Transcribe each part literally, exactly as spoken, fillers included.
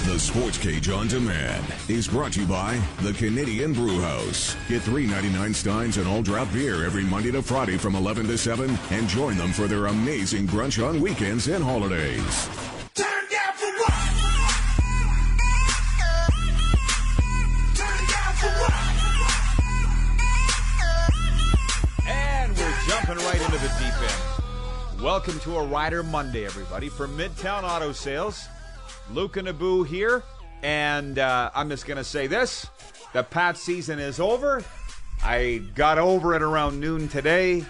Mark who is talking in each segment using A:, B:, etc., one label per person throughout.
A: The Sports Cage on Demand is brought to you by the Canadian Brew House. Get three ninety-nine steins and all draft beer every Monday to Friday from eleven to seven and join them for their amazing brunch on weekends and holidays.
B: Turn down for what? Turn down for what?
C: And we're jumping right into the deep end. Welcome to a Rider Monday, everybody. From Midtown Auto Sales, Luke and Abu here. And uh, I'm just going to say this. The Pats season is over. I got over it around noon today.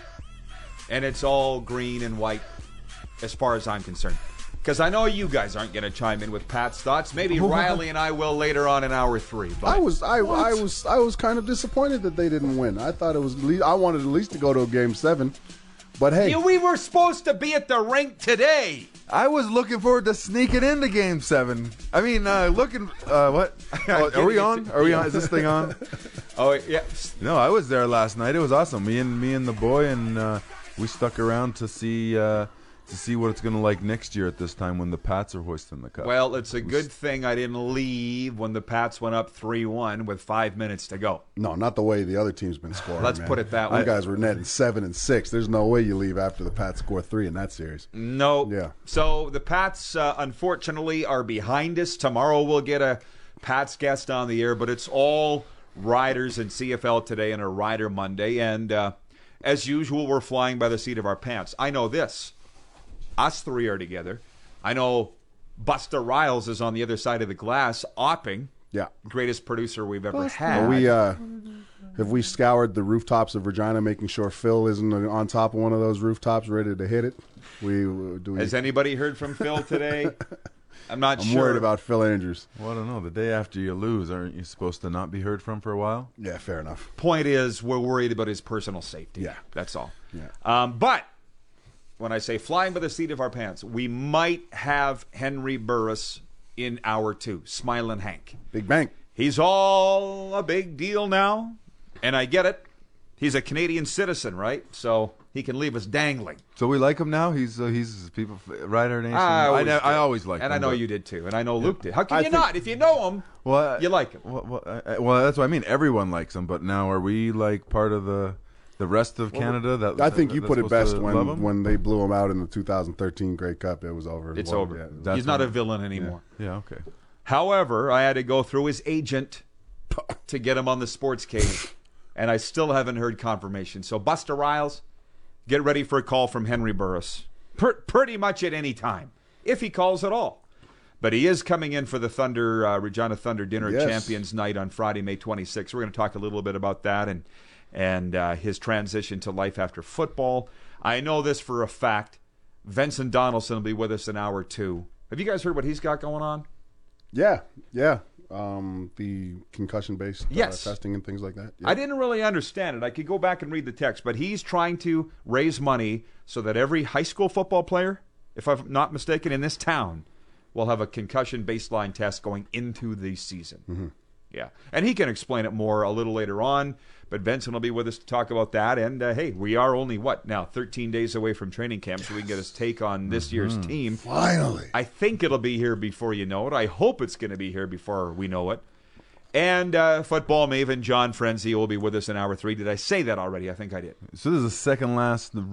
C: And it's all green and white as far as I'm concerned. Because I know you guys aren't going to chime in with Pat's thoughts. Maybe Riley and I will later on in hour three. But
D: I was I, I was I was kind of disappointed that they didn't win. I thought it was I wanted at least to go to a game seven. But hey,
C: yeah, we were supposed to be at the rink today.
E: I was looking forward to sneaking into Game Seven. I mean, uh, looking. Uh, what? Oh, are we on? Are we on? Is this thing on?
C: Oh yeah.
E: No, I was there last night. It was awesome. Me and me and the boy, and uh, we stuck around to see uh, to see what it's going to like next year at this time when the Pats are hoisting the cup.
C: Well, it's a good thing I didn't leave when the Pats went up three one with five minutes to go.
D: no, not the way the other team's been scoring.
C: Let's
D: man.
C: put it that
D: You
C: way.
D: guys were netting seven and six. There's no way you leave after the Pats score three in that series.
C: No.
D: Yeah.
C: So the Pats, uh, unfortunately, are behind us. Tomorrow we'll get a Pats guest on the air, but it's all Riders and C F L today and a Rider Monday. And uh, as usual, we're flying by the seat of our pants. I know this. Us three are together. I know Busta Riles is on the other side of the glass, opping.
D: Yeah.
C: Greatest producer we've ever
D: Are
C: had.
D: we uh, have we scoured the rooftops of Regina, making sure Phil isn't on top of one of those rooftops, ready to hit it? We do. We,
C: Has anybody heard from Phil today? I'm not
D: I'm
C: sure.
D: worried about Phil Andrews.
E: Well, I don't know. The day after you lose, aren't you supposed to not be heard from for a while?
D: Yeah, fair enough.
C: Point is, we're worried about his personal safety.
D: Yeah.
C: That's all.
D: Yeah.
C: Um, but when I say flying by the seat of our pants, we might have Henry Burris in hour two, Smiling Hank.
D: Big Bank.
C: He's all a big deal now, and I get it. He's a Canadian citizen, right? So he can leave us dangling.
E: So we like him now. He's uh, he's people Rider Nation.
C: I always,
E: ne-
C: did.
E: I always liked
C: and
E: him.
C: I know
E: but-
C: you did too, and I know Luke did. How can
D: I
C: you
D: think-
C: not? If you know him,
E: Well,
C: you like him.
E: Well, well, I- well, that's what I mean. Everyone likes him, but now are we like part of the the rest of Canada? That
D: I think you
E: that's
D: put it
E: supposed
D: best
E: to love
D: when,
E: him?
D: when they blew him out in the two thousand thirteen Grey Cup. It was over.
C: It's
D: Well,
C: over.
D: yeah,
E: That's
C: He's not
E: when-
C: a villain anymore.
E: Yeah. Okay.
C: However, I had to go through his agent to get him on the Sports Cage, and I still haven't heard confirmation. So, Busta Riles, get ready for a call from Henry Burris. Per- pretty much at any time, if he calls at all. But he is coming in for the Thunder, uh, Regina Thunder Dinner
D: Yes.
C: Champions Night on Friday, May twenty-sixth. We're going to talk a little bit about that and and uh, his transition to life after football. I know this for a fact. Vincent Donaldson will be with us in hour two. Have you guys heard what he's got going on?
D: yeah, yeah. Um, the concussion-based uh,
C: Yes.
D: testing and things like that. Yeah.
C: I didn't really understand it. I could go back and read the text, but he's trying to raise money so that every high school football player, if I'm not mistaken, in this town, will have a concussion baseline test going into the season.
D: Mm-hmm.
C: Yeah. And he can explain it more a little later on, but Vincent will be with us to talk about that. And, uh, hey, we are only, what, now, thirteen days away from training camp, so we can get his take on this year's team.
D: Finally.
C: I think it'll be here before you know it. I hope it's going to be here before we know it. And uh, football maven John Frenzy will be with us in hour three. Did I say that already? I think I did.
E: So this is the second last uh,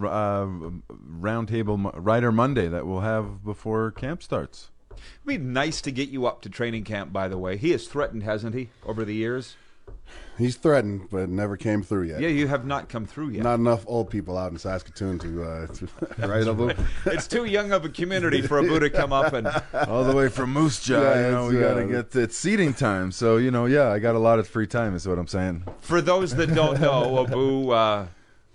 E: roundtable Mo- Rider Monday that we'll have before camp starts.
C: It'd be nice to get you up to training camp, by the way. He has threatened, hasn't he, over the years?
D: He's threatened, but never came through yet.
C: Yeah, you have not come through yet.
D: Not enough old people out in Saskatoon to, uh, to right, Abu?
C: It's too young of a community for Abu to come up and...
E: All the way from Moose Jaw,
D: Yeah,
E: you know,
D: it's,
E: we got to
D: uh,
E: get to, it's seating time. So, you know, yeah, I got a lot of free time is what I'm saying.
C: For those that don't know, Abu, uh,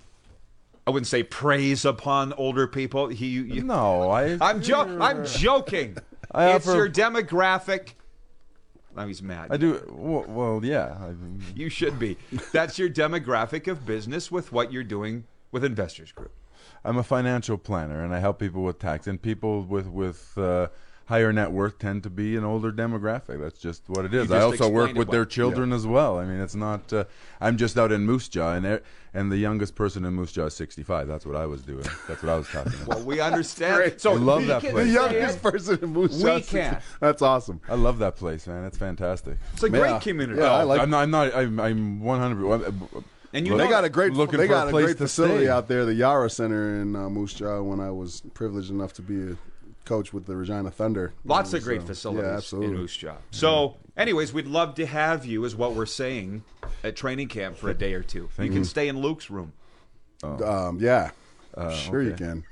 C: I wouldn't say praise upon older people. He, you,
E: No, I...
C: I'm, jo- I'm joking.
E: I
C: It's
E: offer-
C: your demographic. Now he's mad.
E: I do, well, well yeah. I,
C: You should be. That's your demographic of business with what you're doing with Investors Group.
E: I'm a financial planner, and I help people with tax and people with with uh, higher net worth tend to be an older demographic. That's just what it is.
C: You
E: I
C: just
E: also work
C: explained
E: with
C: it
E: their
C: well.
E: children as well. I mean, it's not. Uh, I'm just out in Moose Jaw, and they're- and the youngest person in Moose Jaw is sixty-five. That's what I was doing. That's what I was talking about.
C: Well, we understand. So
E: I love
C: we
E: that
C: can
E: place.
D: The
C: say
D: youngest
C: it.
D: person in Moose
C: We
D: Jaw.
C: can.
D: That's awesome.
E: I love that place, man. It's fantastic.
C: It's a
D: Yeah.
C: great community.
D: Yeah, I like-
E: I'm not. I'm not. I'm, I'm one hundred.
C: And you
D: They
C: know-
D: got a great,
E: looking
D: they
E: for a
D: got a
E: place
D: great
E: to
D: facility
E: stay.
D: out there, the Yara Center in uh, Moose Jaw. When I was privileged enough to be a coach with the Regina Thunder,
C: Lots of
D: So,
C: great facilities
D: yeah,
C: in
D: absolutely.
C: Moose Jaw. So, anyways, we'd love to have you, is what we're saying, at training camp for a day or two. You can stay in Luke's room.
D: Um, yeah, sure you
E: okay.
D: can.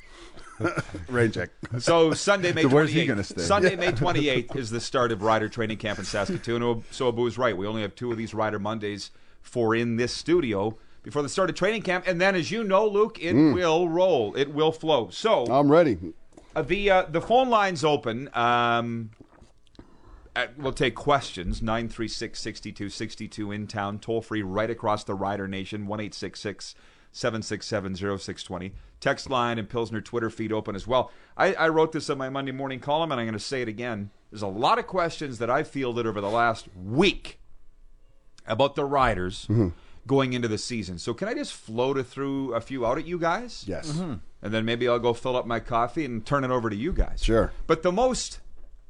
D: Rain check.
C: So Sunday, May
E: So where's
C: twenty-eighth.
E: he gonna stay?
C: Sunday, May twenty-eighth is the start of Rider training camp in Saskatoon. So Abu is right. We only have two of these Rider Mondays for in this studio before the start of training camp, and then, as you know, Luke, it will roll. It will flow. So
D: I'm ready.
C: uh, the uh, the phone line's open. Um, uh, we'll take questions. nine three six, six two six two in town. Toll free right across the Rider Nation. one eight six six, seven six seven, zero six two zero. Text line and Pilsner Twitter feed open as well. I, I wrote this on my Monday morning column, and I'm going to say it again. There's a lot of questions that I fielded over the last week about the Riders going into the season. So can I just float it through a few out at you guys?
D: Yes.
C: And then maybe I'll go fill up my coffee and turn it over to you guys.
D: Sure.
C: But the most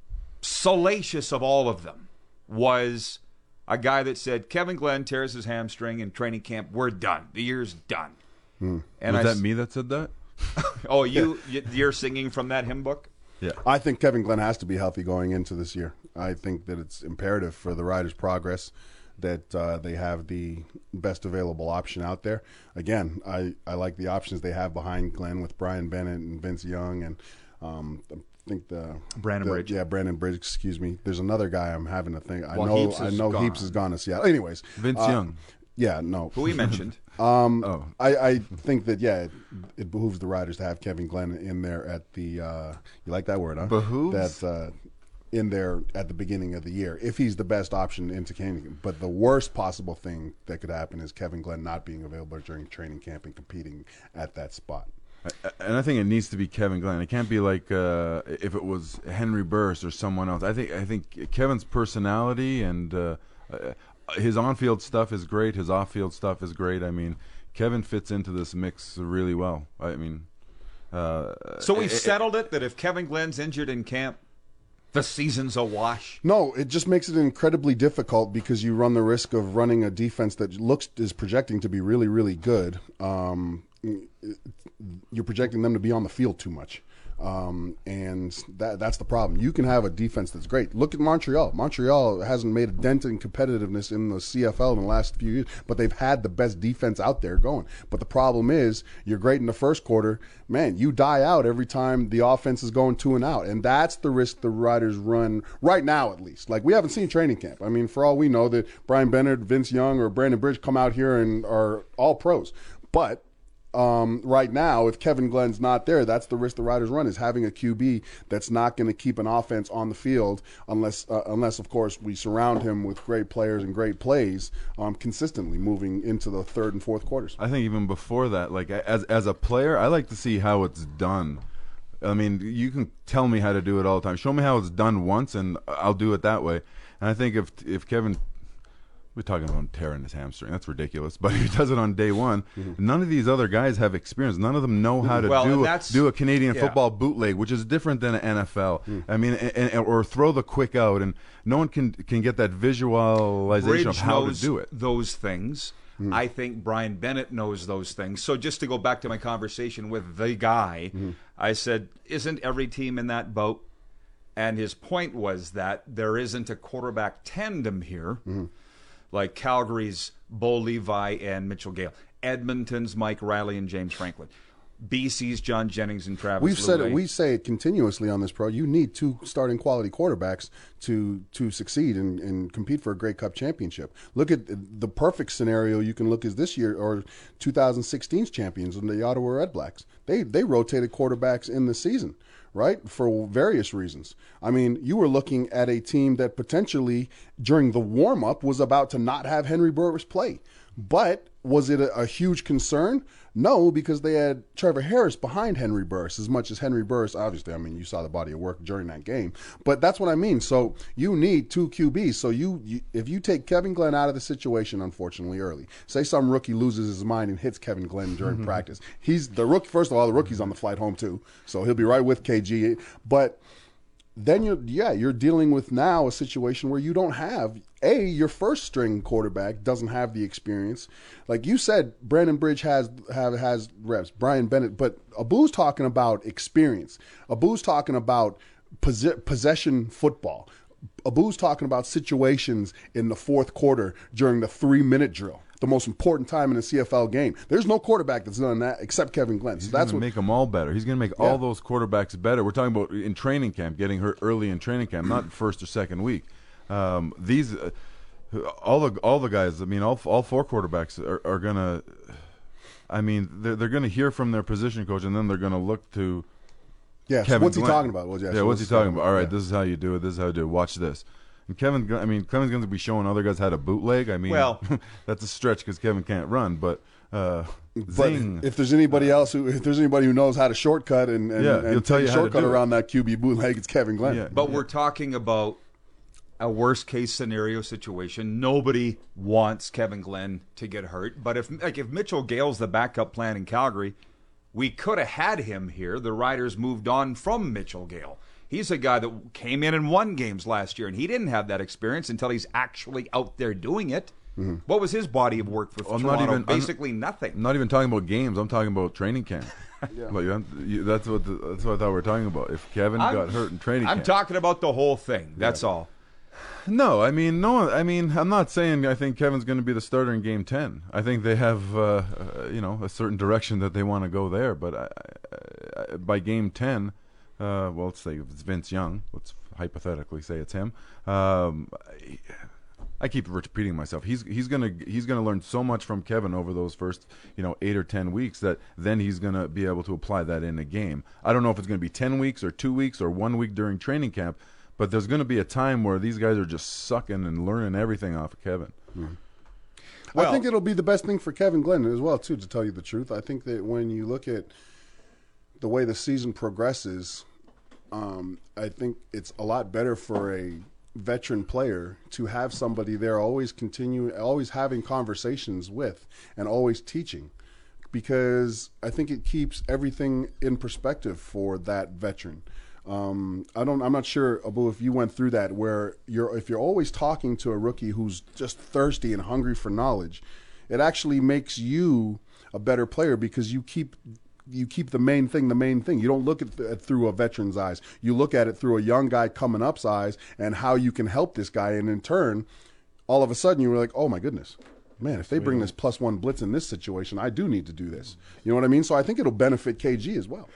C: salacious of all of them was a guy that said, Kevin Glenn tears his hamstring in training camp. We're done. The year's done. And
E: Was
C: I
E: that
C: s-
E: me that said that?
C: Oh, you, you- you're singing from that hymn book?
E: Yeah.
D: I think Kevin Glenn has to be healthy going into this year. I think that it's imperative for the Riders' progress that uh, they have the best available option out there. Again, I, I like the options they have behind Glenn with Brian Bennett and Vince Young and um, I think the
C: Brandon
D: the-
C: Bridge.
D: Yeah, Brandon Bridge. Excuse me. There's another guy I'm having to think. I
C: Well,
D: know.
C: Heaps
D: I
C: is
D: know
C: gone.
D: Heaps is gone to Seattle. Anyways,
E: Vince
D: uh,
E: Young.
D: Yeah, no.
C: Who he mentioned.
D: Um,
E: Oh.
D: I, I think that yeah, it, it behooves the Riders to have Kevin Glenn in there at the. Uh, you like that word, huh?
E: Behooves?
D: That uh, in there at the beginning of the year, if he's the best option into training. But the worst possible thing that could happen is Kevin Glenn not being available during training camp and competing at that spot.
E: I- And I think it needs to be Kevin Glenn. It can't be like uh, if it was Henry Burris or someone else. I think I think Kevin's personality and uh, uh, his on-field stuff is great. His off-field stuff is great. I mean, Kevin fits into this mix really well. I mean, uh,
C: So we
E: it- it-
C: settled it that if Kevin Glenn's injured in camp, the season's a wash.
D: No, it just makes it incredibly difficult because you run the risk of running a defense that looks is projecting to be really, really good. Um, you're projecting them to be on the field too much. Um, and that that's the problem. You can have a defense that's great. Look at Montreal. Montreal hasn't made a dent in competitiveness in the C F L in the last few years, but they've had the best defense out there going. But the problem is, you're great in the first quarter. Man, you die out every time the offense is going two and out. And that's the risk the Riders run right now, at least. Like, we haven't seen training camp. I mean, for all we know, that Brian Bennett, Vince Young, or Brandon Bridge come out here and are all pros. But Um, right now, if Kevin Glenn's not there, that's the risk the Riders run, is having a Q B that's not going to keep an offense on the field unless, uh, unless of course, we surround him with great players and great plays um, consistently moving into the third and fourth quarters.
E: I think even before that, like as as a player, I like to see how it's done. I mean, you can tell me how to do it all the time. Show me how it's done once, and I'll do it that way. And I think if if Kevin, we're talking about tearing his hamstring, that's ridiculous. But if he does it on day one,
D: Mm-hmm.
E: none of these other guys have experience. None of them know how to
C: Well, and
E: do
C: that's-
E: do a Canadian
C: yeah.
E: football bootleg, which is different than an N F L.
D: Mm.
E: I mean, and, and, or throw the quick out, and no one can can get that visualization
C: Bridge
E: of how
C: knows
E: to do it.
C: those things. I think Brian Bennett knows those things. So just to go back to my conversation with the guy, I said, isn't every team in that boat? And his point was that there isn't a quarterback tandem here, like Calgary's Bo Levi and Mitchell Gale, Edmonton's Mike Riley and James Franklin, B C's John Jennings and Travis
D: We've said it.
C: Louis.
D: We say it continuously on this pro. You need two starting quality quarterbacks to to succeed and, and compete for a Grey Cup championship. Look at the perfect scenario. You can look as this year or twenty sixteen's champions in the Ottawa Red Blacks. They they rotated quarterbacks in the season, right, for various reasons. I mean, you were looking at a team that potentially during the warm up was about to not have Henry Burris play. But was it a, a huge concern? No, because they had Trevor Harris behind Henry Burris, as much as Henry Burris, obviously, I mean, you saw the body of work during that game. But that's what I mean. So you need two Q Bs. So you, you if you take Kevin Glenn out of the situation, unfortunately, early, say some rookie loses his mind and hits Kevin Glenn during mm-hmm. practice. He's the rookie. First of all, the rookie's on the flight home, too. So he'll be right with K G. But then you're, yeah, you're dealing with now a situation where you don't have, A, your first string quarterback doesn't have the experience. Like you said, Brandon Bridge has have, has reps, Brian Bennett, but Abu's talking about experience. Abu's talking about posi- possession football. Abu's talking about situations in the fourth quarter during the three-minute drill, the most important time in a C F L game. There's no quarterback that's done that except Kevin Glenn. So
E: He's
D: that's
E: going to
D: what
E: make them all better. He's going to make
D: Yeah.
E: all those quarterbacks better. We're talking about in training camp, getting hurt early in training camp, not first or second week. Um, these, uh, all the all the guys. I mean, all all four quarterbacks are, are going to. I mean, they're they're going to hear from their position coach, and then they're going to look to.
D: Yeah, so
E: Kevin
D: what's he
E: Glenn.
D: talking about? Well, yeah,
E: yeah,
D: so
E: what's he
D: let's-
E: talking about? All right,
D: yeah.
E: this is how you do it. This is how you do it. Watch this. And Kevin, Glenn- I mean, Kevin's going to be showing other guys how to bootleg. I mean,
C: Well-
E: that's a stretch because Kevin can't run, but. Uh,
D: But
E: zing.
D: if there's anybody else who, if there's anybody who knows how to shortcut and, and,
E: Yeah,
D: and
E: he'll tell
D: take
E: you
D: a
E: how to
D: shortcut
E: do it.
D: around that Q B bootleg, it's Kevin Glenn.
E: Yeah.
C: But we're talking about a worst-case scenario situation. Nobody wants Kevin Glenn to get hurt. But if like if Mitchell Gale's the backup plan in Calgary, we could have had him here. The Riders moved on from Mitchell Gale. He's a guy that came in and won games last year, and he didn't have that experience until he's actually out there doing it. Mm-hmm. What was his body of work for
E: I'm
C: Toronto?
E: not even- I'm-
C: Basically nothing.
E: I'm not even talking about games. I'm talking about training camp. Like, I'm- you- that's what the, that's what I thought we were talking about. If Kevin
C: I'm-
E: got hurt in training
C: I'm
E: camp,
C: talking about the whole thing. That's all.
E: no, I mean no. I mean I'm not saying I think Kevin's going to be the starter in Game ten. I think they have uh, uh, you know a certain direction that they want to go there. But I, I, I, by Game ten, uh, well, let's say if it's Vince Young. Let's hypothetically say it's him. Um, I, I keep repeating myself. He's he's gonna he's gonna learn so much from Kevin over those first you know eight or ten weeks that then he's gonna be able to apply that in a game. I don't know if it's gonna be ten weeks or two weeks or one week during training camp, but there's gonna be a time where these guys are just sucking and learning everything off of Kevin.
D: I
C: Well-
D: think it'll be the best thing for Kevin Glenn as well, too, to tell you the truth. I think that when you look at the way the season progresses, um, I think it's a lot better for a veteran player to have somebody there always continue, always having conversations with and always teaching, because I think it keeps everything in perspective for that veteran. Um, I don't. I'm not sure, Abu, if you went through that, where you're if you're always talking to a rookie who's just thirsty and hungry for knowledge, it actually makes you a better player because you keep you keep the main thing the main thing. You don't look at it through a veteran's eyes. You look at it through a young guy coming up's eyes and how you can help this guy. And in turn, all of a sudden, you were like, oh my goodness, man, if they bring this plus one blitz in this situation, I do need to do this. You know what I mean? So I think it'll benefit K G as well.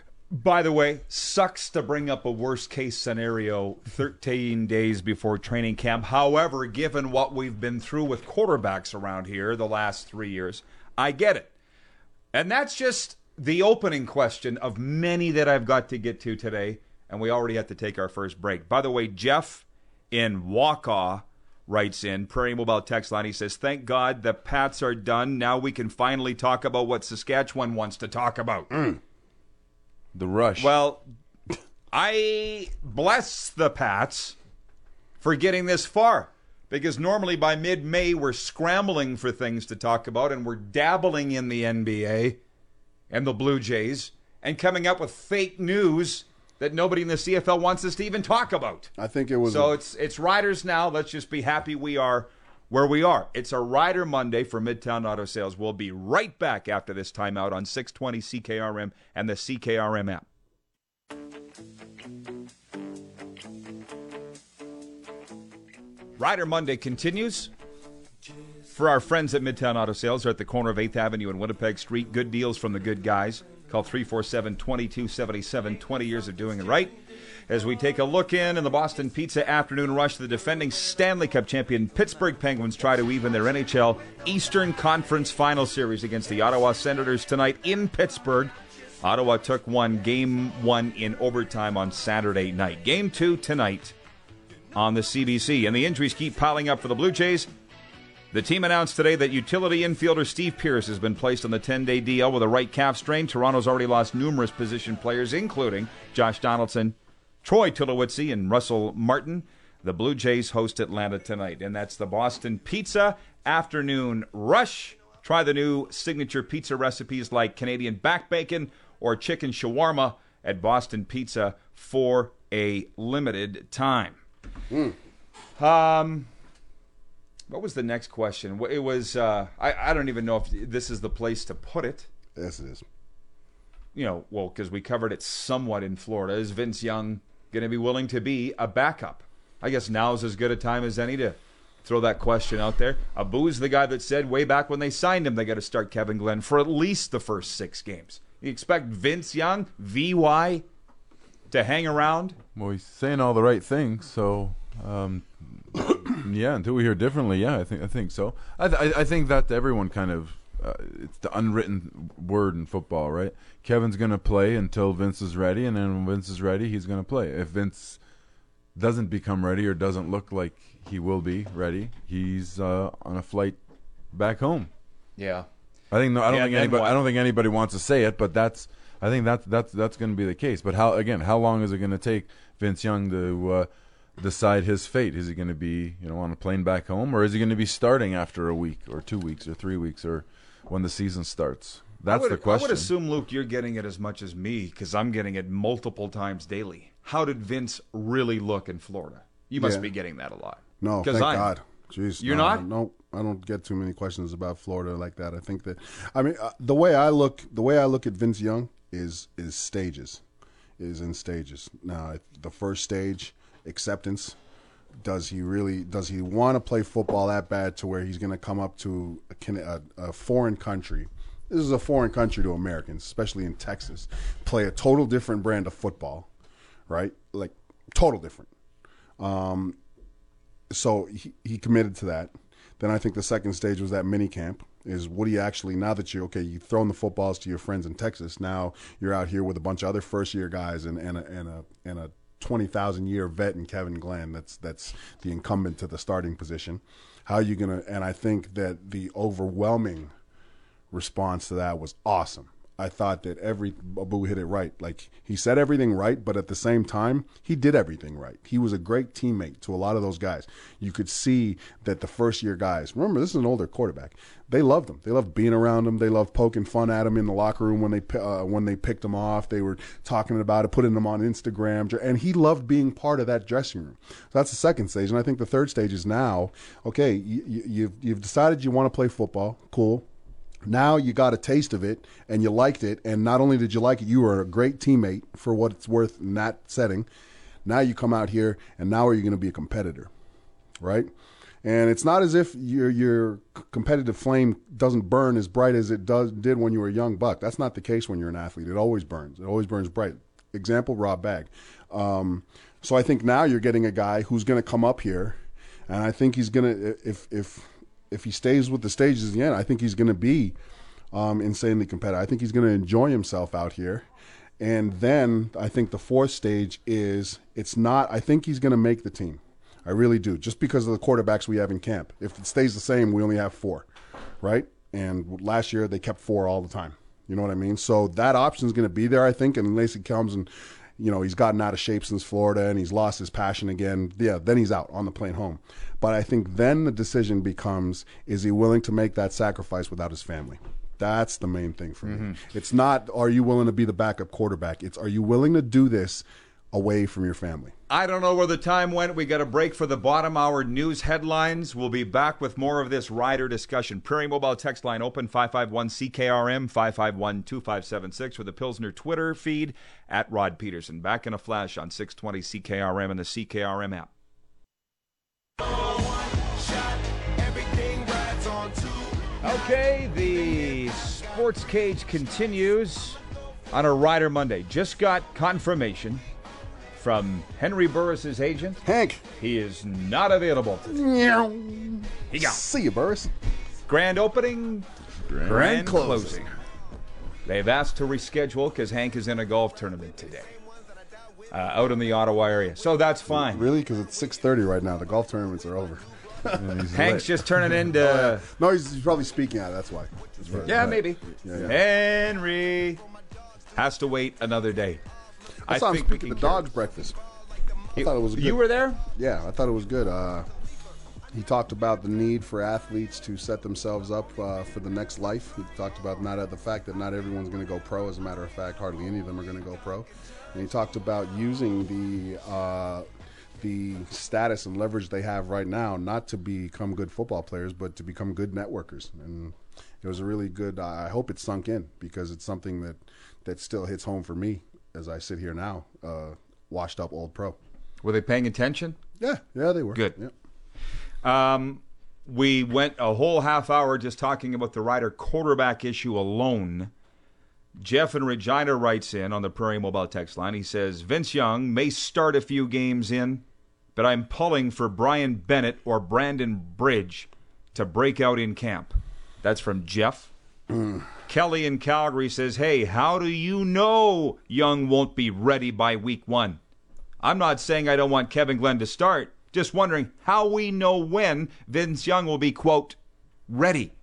C: By the way, sucks to bring up a worst-case scenario thirteen days before training camp. However, given what we've been through with quarterbacks around here the last three years, I get it. And that's just the opening question of many that I've got to get to today, and we already have to take our first break. By the way, Jeff in Waukau writes in, Prairie Mobile text line, he says, thank God the Pats are done. Now we can finally talk about what Saskatchewan wants to talk about.
E: The rush.
C: Well, I bless the Pats for getting this far, because normally by mid-May we're scrambling for things to talk about, and we're dabbling in the N B A and the Blue Jays and coming up with fake news that nobody in the C F L wants us to even talk about.
D: I think it was.
C: So
D: a,
C: it's it's Riders now. Let's just be happy we are where we are. It's a Rider Monday for Midtown Auto Sales. We'll be right back after this timeout on six twenty C K R M and the C K R M app. Rider Monday continues. For our friends at Midtown Auto Sales, they're at the corner of eighth Avenue and Winnipeg Street. Good deals from the good guys. Call three four seven, two two seven seven. twenty years of doing it right. As we take a look in in the Boston Pizza afternoon rush, the defending Stanley Cup champion Pittsburgh Penguins try to even their N H L Eastern Conference Final Series against the Ottawa Senators tonight in Pittsburgh. Ottawa took one, game one in overtime on Saturday night. Game two tonight on the C B C. And the injuries keep piling up for the Blue Jays. The team announced today that utility infielder Steve Pearce has been placed on the ten-day D L with a right calf strain. Toronto's already lost numerous position players, including Josh Donaldson, Troy Tulowitzki, and Russell Martin. The Blue Jays host Atlanta tonight, and that's the Boston Pizza Afternoon Rush. Try the new signature pizza recipes like Canadian back bacon or chicken shawarma at Boston Pizza for a limited time. Mm. Um... What was the next question? It was, uh, I, I don't even know if this is the place to put it.
D: Yes, it is.
C: You know, well, because we covered it somewhat in Florida. Is Vince Young going to be willing to be a backup? I guess now's as good a time as any to throw that question out there. Abu's the guy that said way back when they signed him they got to start Kevin Glenn for at least the first six games. You expect Vince Young, V Y, to hang around?
E: Well, he's saying all the right things, so... Um, yeah, until we hear differently, yeah, I think I think so. I th- I think that everyone kind of uh, it's the unwritten word in football, right? Kevin's gonna play until Vince is ready, and then when Vince is ready, he's gonna play. If Vince doesn't become ready or doesn't look like he will be ready, he's uh, on a flight back home.
C: Yeah,
E: I think no, I don't
C: yeah,
E: think anybody.
C: what?
E: I don't think anybody wants to say it, but that's. I think that's that's that's going to be the case. But how again? How long is it going to take Vince Young to uh, decide his fate? Is he going to be, you know, on a plane back home, or is he going to be starting after a week or two weeks or three weeks or when the season starts? That's
C: would,
E: the question.
C: I would assume, Luke, you're getting it as much as me because I'm getting it multiple times daily. How did Vince really look in Florida? You must
D: Yeah.
C: be getting that a lot.
D: No, thank
C: I'm,
D: God. Jeez,
C: You're
D: no,
C: not?
D: No, I don't get too many questions about Florida like that. I think that, I mean, uh, the way I look, the way I look at Vince Young is is stages, is in stages. Now, the first stage, acceptance. Does he really? Does he want to play football that bad to where he's going to come up to a, a, a foreign country? This is a foreign country to Americans, especially in Texas. Play a total different brand of football, right? Like total different. Um, so he, he committed to that. Then I think the second stage was that mini camp. Is what do you actually, now that you okay, you've thrown the footballs to your friends in Texas. Now you're out here with a bunch of other first year guys and and a and a and a twenty thousand year vet in Kevin Glenn. That's that's the incumbent to the starting position. How are you gonna? And I think that the overwhelming response to that was awesome. I thought that every Abu hit it right. Like he said everything right, but at the same time, he did everything right. He was a great teammate to a lot of those guys. You could see that the first year guys, remember this is an older quarterback. They loved him. They loved being around him. They loved poking fun at him in the locker room when they uh, when they picked him off. They were talking about it, putting him on Instagram, and he loved being part of that dressing room. So that's the second stage, and I think the third stage is now. Okay, you, you, you've you've decided you want to play football. Cool. Now you got a taste of it and you liked it, and not only did you like it, you were a great teammate for what it's worth in that setting. Now you come out here and now are you going to be a competitor, right? And it's not as if your your competitive flame doesn't burn as bright as it does did when you were a young buck. That's not the case when you're an athlete. It always burns. It always burns bright. Example, Rob Bagg. Um, so I think now you're getting a guy who's going to come up here, and I think he's going to, if if if he stays with the stages at the end, I think he's going to be um, insanely competitive. I think he's going to enjoy himself out here. And then I think the fourth stage is it's not – I think he's going to make the team. I really do, just because of the quarterbacks we have in camp. If it stays the same, we only have four, right? And last year they kept four all the time. You know what I mean? So that option is going to be there, I think, and unless he comes and – you know, he's gotten out of shape since Florida and he's lost his passion again. Yeah, then he's out on the plane home. But I think then the decision becomes, is he willing to make that sacrifice without his family? That's the main thing for mm-hmm. me. It's not, are you willing to be the backup quarterback? It's, are you willing to do this away from your family?
C: I don't know where the time went. We got a break for the bottom hour news headlines. We'll be back with more of this rider discussion. Prairie Mobile text line open, five five one C K R M, five five one two five seven six, or the Pilsner Twitter feed at Rod Peterson. Back in a flash on six twenty C K R M and the C K R M app. Okay, the Sports Cage continues on a Rider Monday. Just got confirmation from Henry Burris' agent.
D: Hank.
C: He is not available today. He gone.
D: See you, Burris.
C: Grand opening, grand,
D: grand closing.
C: closing. They've asked to reschedule because Hank is in a golf tournament today uh, out in the Ottawa area. So that's fine.
D: Really? Because it's six thirty right now. The golf tournaments are over.
E: And he's
C: Hank's
E: late.
C: just turning into.
D: No, he's, he's probably speaking out. That's why. That's right.
C: Yeah, maybe.
D: Yeah, yeah.
C: Henry has to wait another day.
D: I saw him
C: think we
D: speak at
C: can
D: the
C: carry-
D: Dogs breakfast. I thought it was good.
C: You were there?
D: Yeah, I thought it was good. Uh, he talked about the need for athletes to set themselves up uh, for the next life. He talked about not the fact that not everyone's going to go pro. As a matter of fact, hardly any of them are going to go pro. And he talked about using the uh, the status and leverage they have right now, not to become good football players, but to become good networkers. And it was a really good. Uh, I hope it sunk in because it's something that that still hits home for me as I sit here now, uh, washed up old pro.
C: Were they paying attention?
D: Yeah, yeah, they were.
C: Good.
D: Yeah.
C: Um, we went a whole half hour just talking about the Rider quarterback issue alone. Jeff in Regina writes in on the Prairie Mobile text line. He says, Vince Young may start a few games in, but I'm pulling for Brian Bennett or Brandon Bridge to break out in camp. That's from Jeff. Kelly in Calgary says, hey, how do you know Young won't be ready by week one? I'm not saying I don't want Kevin Glenn to start. Just wondering how we know when Vince Young will be, quote, ready.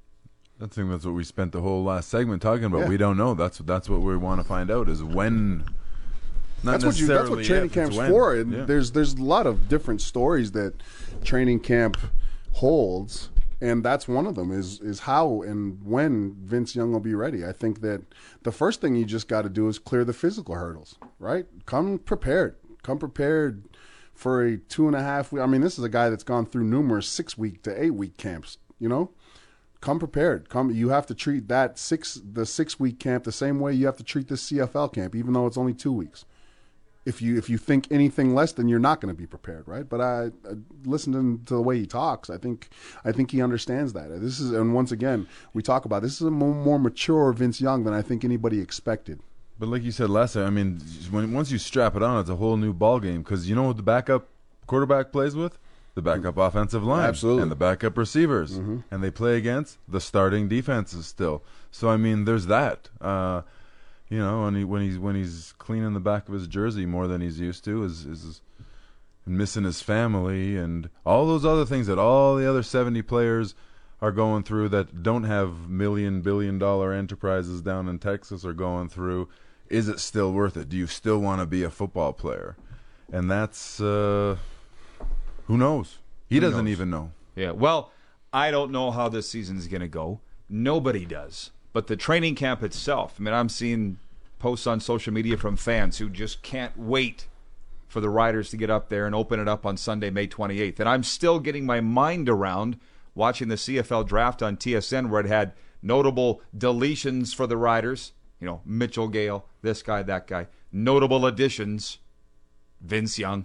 E: I think that's what we spent the whole last segment talking about.
D: Yeah.
E: We don't know. That's that's what we want to find out is when. Not
D: That's what you. That's what
E: necessarily
D: training
E: if, it's
D: camp's
E: when.
D: for. And
E: Yeah.
D: there's there's a lot of different stories that training camp holds, and that's one of them. Is is how and when Vince Young will be ready. I think that the first thing you just got to do is clear the physical hurdles. Right? Come prepared. Come prepared for a two and a half week. I mean, this is a guy that's gone through numerous six week to eight week camps. You know. Come prepared. Come. You have to treat that six the six week camp the same way you have to treat this C F L camp, even though it's only two weeks. If you if you think anything less, then you're not going to be prepared, right? But I, I listening to the way he talks, I think I think he understands that. This is, and once again, we talk about this is a more, more mature Vince Young than I think anybody expected.
E: But like you said last time, I mean, when once you strap it on, it's a whole new ball game because you know what the backup quarterback plays with? The backup offensive line.
D: Absolutely.
E: And the backup receivers.
D: Mm-hmm.
E: And they play against the starting defenses still. So, I mean, there's that. Uh, you know, when, he, when, he's, when he's cleaning the back of his jersey more than he's used to, is, is missing his family and all those other things that all the other seventy players are going through that don't have million, billion dollar enterprises down in Texas are going through. Is it still worth it? Do you still want to be a football player? And that's... Uh, Who knows? He
C: Who
E: doesn't
C: knows?
E: even know.
C: Yeah, well, I don't know how this season's going to go. Nobody does. But the training camp itself, I mean, I'm seeing posts on social media from fans who just can't wait for the Riders to get up there and open it up on Sunday, May twenty-eighth. And I'm still getting my mind around watching the C F L draft on T S N where it had notable deletions for the Riders. You know, Mitchell Gale, this guy, that guy. Notable additions, Vince Young.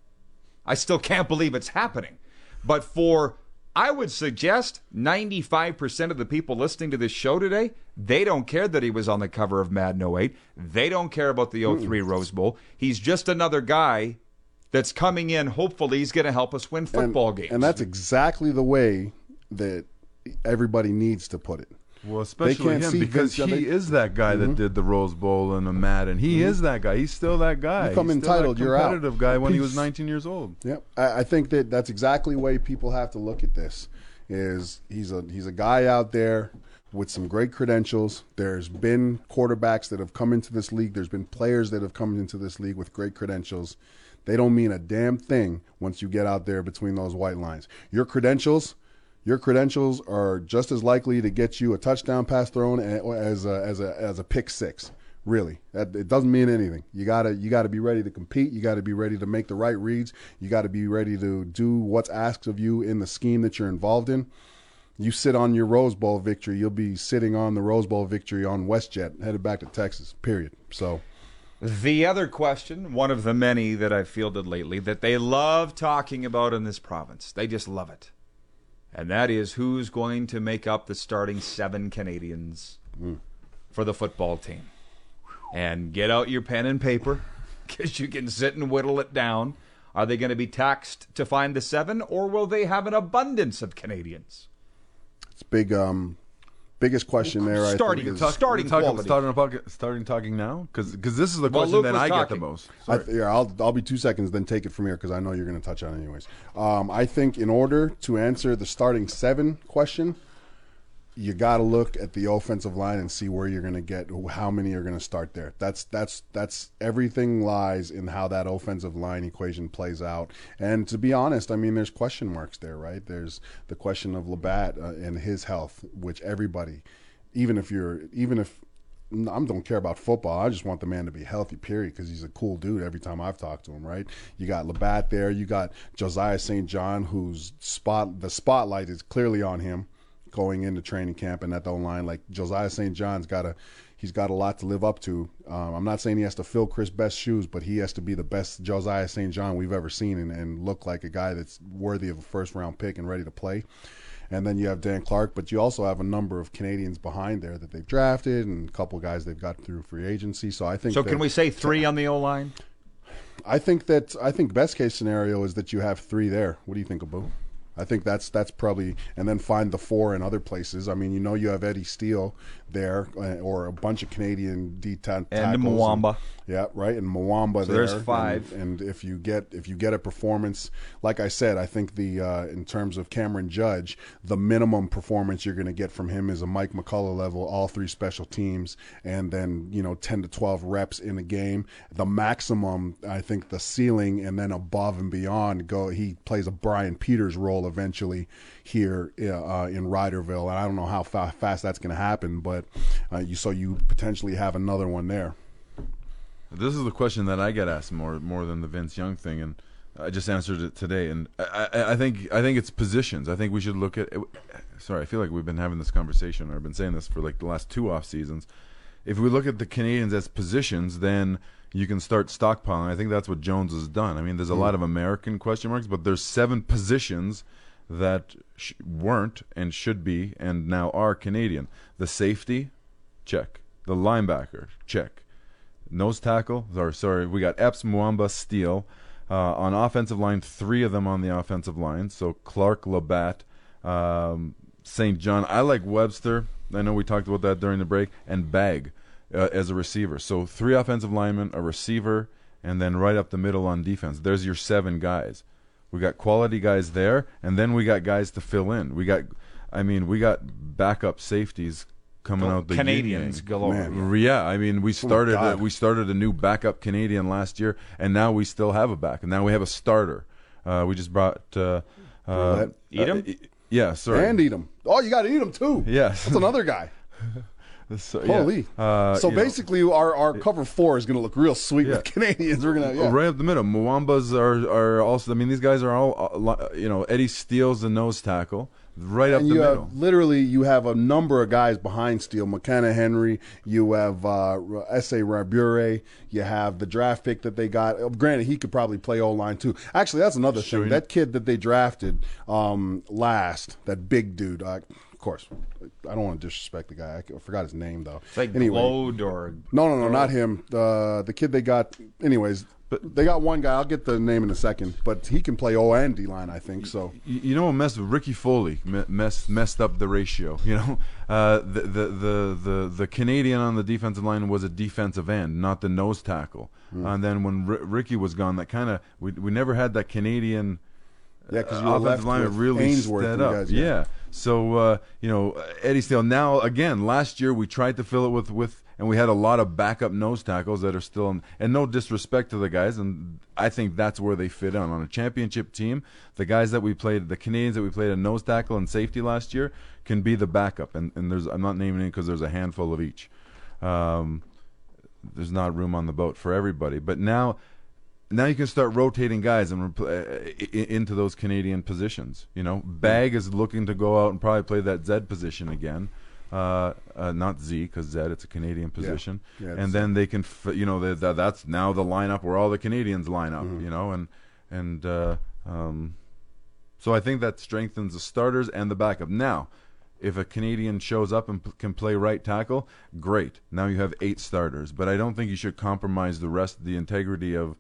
C: I still can't believe it's happening. But for, I would suggest, ninety-five percent of the people listening to this show today, they don't care that he was on the cover of Madden oh eight. They don't care about the oh three Rose Bowl. He's just another guy that's coming in. Hopefully, he's going to help us win football
D: and,
C: games.
D: And that's exactly the way that everybody needs to put it.
E: Well, especially
D: can't
E: him
D: see
E: because
D: Vince-
E: he
D: they-
E: is that guy that did the Rose Bowl and the Madden. He is that guy. He's still that guy.
D: You come
E: He's still
D: entitled,
E: that
D: you're out.
E: competitive guy when he was
D: Peace.
E: nineteen years old.
D: Yep, I, I think that that's exactly the way people have to look at this. Is he's a he's a guy out there with some great credentials. There's been quarterbacks that have come into this league. There's been players that have come into this league with great credentials. They don't mean a damn thing once you get out there between those white lines. Your credentials, your credentials are just as likely to get you a touchdown pass thrown as a, as a as a pick six. Really, that, it doesn't mean anything. You gotta you gotta be ready to compete. You gotta be ready to make the right reads. You gotta be ready to do what's asked of you in the scheme that you're involved in. You sit on your Rose Bowl victory, you'll be sitting on the Rose Bowl victory on WestJet, headed back to Texas. Period. So,
C: the other question, one of the many that I've fielded lately, that they love talking about in this province, they just love it, and that is who's going to make up the starting seven Canadians
D: mm.
C: for the football team. And get out your pen and paper, because you can sit and whittle it down. Are they going to be taxed to find the seven, or will they have an abundance of Canadians?
D: it's big, um, biggest question there.
C: Starting-
D: I think,
C: talk-
D: is,
C: starting
E: talking,
C: quality.
E: starting, talking, starting talking now, because this is the
C: Well,
E: question
C: Luke
E: that
C: was
E: I
C: talking.
E: get the most.
D: I,
E: Sorry.
D: yeah, I'll I'll be two seconds, then take it from here because I know you're going to touch on it anyways. Um, I think in order to answer the starting seven question, you got to look at the offensive line and see where you're going to get how many are going to start there. That's that's that's everything lies in how that offensive line equation plays out. And to be honest, I mean, there's question marks there, right? There's the question of Labatt uh, and his health, which everybody, even if you're, even if I don't care about football. I just want the man to be healthy, period, because he's a cool dude every time I've talked to him, right? You got Labatt there. You got Josiah Saint John, whose spot, the spotlight is clearly on him going into training camp and at the O-line. Like Josiah Saint John's got a, he's got a lot to live up to. Um, I'm not saying he has to fill Chris Best's shoes, but he has to be the best Josiah Saint John we've ever seen and, and look like a guy that's worthy of a first-round pick and ready to play. And then you have Dan Clark, but you also have a number of Canadians behind there that they've drafted and a couple guys they've got through free agency. So I think
C: So
D: that,
C: can we say three on the O-line?
D: I think that I think best case scenario is that you have three there. What do you think, Abu? I think that's that's probably, and then find the four in other places. I mean, you know, you have Eddie Steele there, uh, or a bunch of Canadian D ta- tackles.
C: And Mwamba.
D: Yeah, right, and Mwamba
C: So
D: there.
C: there's five.
D: And, and if you get if you get a performance, like I said, I think the uh, in terms of Cameron Judge, the minimum performance you're going to get from him is a Mike McCullough level, all three special teams, and then you know ten to twelve reps in a game. The maximum, I think, the ceiling, and then above and beyond, go. He plays a Brian Peters role eventually here uh, in Ryderville, and I don't know how fa- fast that's going to happen, but uh, you so you potentially have another one there.
E: This is the question that I get asked more more than the Vince Young thing, and I just answered it today. And I, I, I think I think it's positions. I think we should look at. Sorry, I feel like we've been having this conversation, or I've been saying this for like the last two off seasons. If we look at the Canadians as positions, then you can start stockpiling. I think that's what Jones has done. I mean, there's a lot of American question marks, but there's seven positions that sh- weren't and should be and now are Canadian. The safety, check. The linebacker, check. Nose tackle, or sorry, we got Epps, Mwamba, Steele. Uh, on offensive line, three of them on the offensive line. So Clark, Labatt, um, Saint John. I like Webster. I know we talked about that during the break. And Bagg uh, as a receiver. So three offensive linemen, a receiver, and then right up the middle on defense. There's your seven guys. We got quality guys there, and then we got guys to fill in. We got, I mean, we got backup safeties coming out the
C: Canadians
E: yin-yang.
C: galore.
D: Man.
E: Yeah, I mean, we started
D: God.
E: a, we started a new backup Canadian last year, and now we still have a back, and now we have a starter. Uh, we just brought uh, uh,
C: Edom?
E: uh, yeah, sorry,
D: And eat them. Oh, you got to eat them too.
E: Yes.
D: That's another guy.
E: So, yeah.
D: Holy.
E: Uh,
D: so
E: you know,
D: basically, our, our cover four is going to look real sweet
E: Yeah.
D: with Canadians. We're going to, yeah.
E: right up the middle. Mwambas are are also. I mean, these guys are all. Uh, you know, Eddie Steele's the nose tackle. Right up
D: And
E: the
D: you
E: middle.
D: have literally you have a number of guys behind Steele. McKenna Henry. You have uh, S A Rabure. You have the draft pick that they got. Uh, Granted, he could probably play O line too. Actually, that's another
E: Sure.
D: thing. That kid that they drafted um, last, that big dude. Uh, of course, I don't want to disrespect the guy. I forgot his name though.
C: It's like
D: anyway,
C: Glode or
D: no, no, no, not him. Uh, the kid they got. Anyways, but they got one guy. I'll get the name in a second, but he can play O and D line. I think so.
E: You, you know what messed with Ricky Foley me- messed messed up the ratio. You know, uh, the, the the the the Canadian on the defensive line was a defensive end, not the nose tackle.
D: Mm.
E: And then when R- Ricky was gone, that kind of we we never had that Canadian.
D: Yeah, because you
E: uh,
D: were
E: offensive
D: left
E: lineman
D: with
E: really
D: Ainsworth
E: stood
D: and
E: up.
D: guys,
E: yeah.
D: yeah.
E: So uh, you know, Eddie Steele. Now again, last year we tried to fill it with with, and we had a lot of backup nose tackles that are still in, and no disrespect to the guys, and I think that's where they fit in on a championship team. The guys that we played, the Canadians that we played at nose tackle and safety last year, can be the backup, and and there's I'm not naming it because there's a handful of each. Um, there's not room on the boat for everybody, but now. Now you can start rotating guys and repl- uh, into those Canadian positions. You know, Bagg is looking to go out and probably play that Z position again, uh, uh, not Z because Z it's a Canadian position.
D: Yeah, it's-
E: and then they can, f- you know, they, that, that's now the lineup where all the Canadians line up.
D: Mm-hmm.
E: You know, and and uh, um, so I think that strengthens the starters and the backup. Now, if a Canadian shows up and p- can play right tackle, great. Now you have eight starters, but I don't think you should compromise the rest, the integrity of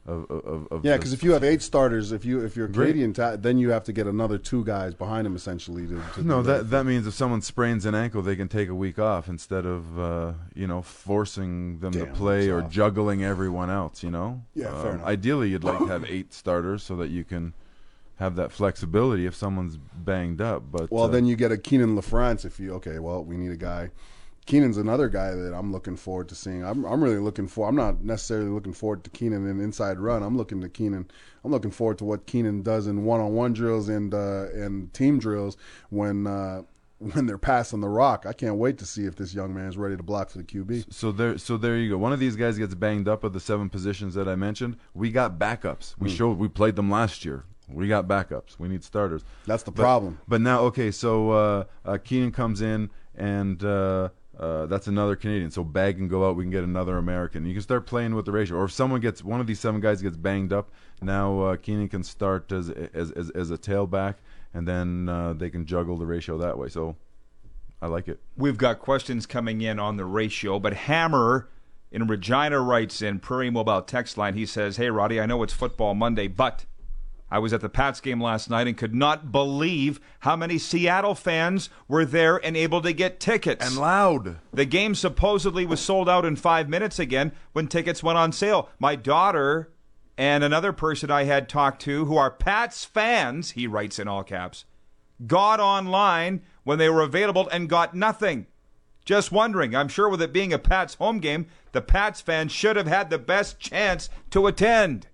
E: Of, of, of
D: Yeah,
E: the-
D: because if you have eight starters, if you if you're
E: Great.
D: Canadian, ta- then you have to get another two guys behind him essentially to. to
E: No,
D: do
E: that that means if someone sprains an ankle, they can take a week off instead of uh, you know forcing them to
D: Damn,
E: play
D: weeks
E: or
D: off.
E: juggling everyone else. You know,
D: Yeah, fair enough.
E: Ideally, you'd like to have eight starters so that you can have that flexibility if someone's banged up. But
D: Well,
E: uh,
D: then you get a Keenan LaFrance if you okay. Well, we need a guy. Keenan's another guy that I'm looking forward to seeing. I'm I'm really looking for. I'm not necessarily looking forward to Keenan in inside run. I'm looking to Keenan. I'm looking forward to what Keenan does in one-on-one drills and uh, and team drills when uh, when they're passing the rock. I can't wait to see if this young man is ready to block for the Q B.
E: So there, so there you go. One of these guys gets banged up of the seven positions that I mentioned. We got backups. We showed we played them last year. We got backups. We need starters.
D: That's the
E: But-
D: problem.
E: But now, okay, so uh, uh, Keenan comes in, and uh, uh, that's another Canadian. So Bag can go out. We can get another American. You can start playing with the ratio. Or if someone gets one of these seven guys gets banged up, now uh, Keenan can start as as as, as a tailback, and then uh, they can juggle the ratio that way. So I like it.
C: We've got questions coming in on the ratio, but Hammer in Regina writes in Prairie Mobile text line. He says, "Hey, Roddy, I know it's Football Monday, but I was at the Pats game last night and could not believe how many Seattle fans were there and able to get tickets.
E: And loud.
C: The game supposedly was sold out in five minutes again when tickets went on sale. My daughter and another person I had talked to who are Pats fans," he writes in all caps, "got online when they were available and got nothing. Just wondering, I'm sure with it being a Pats home game, the Pats fans should have had the best chance to attend."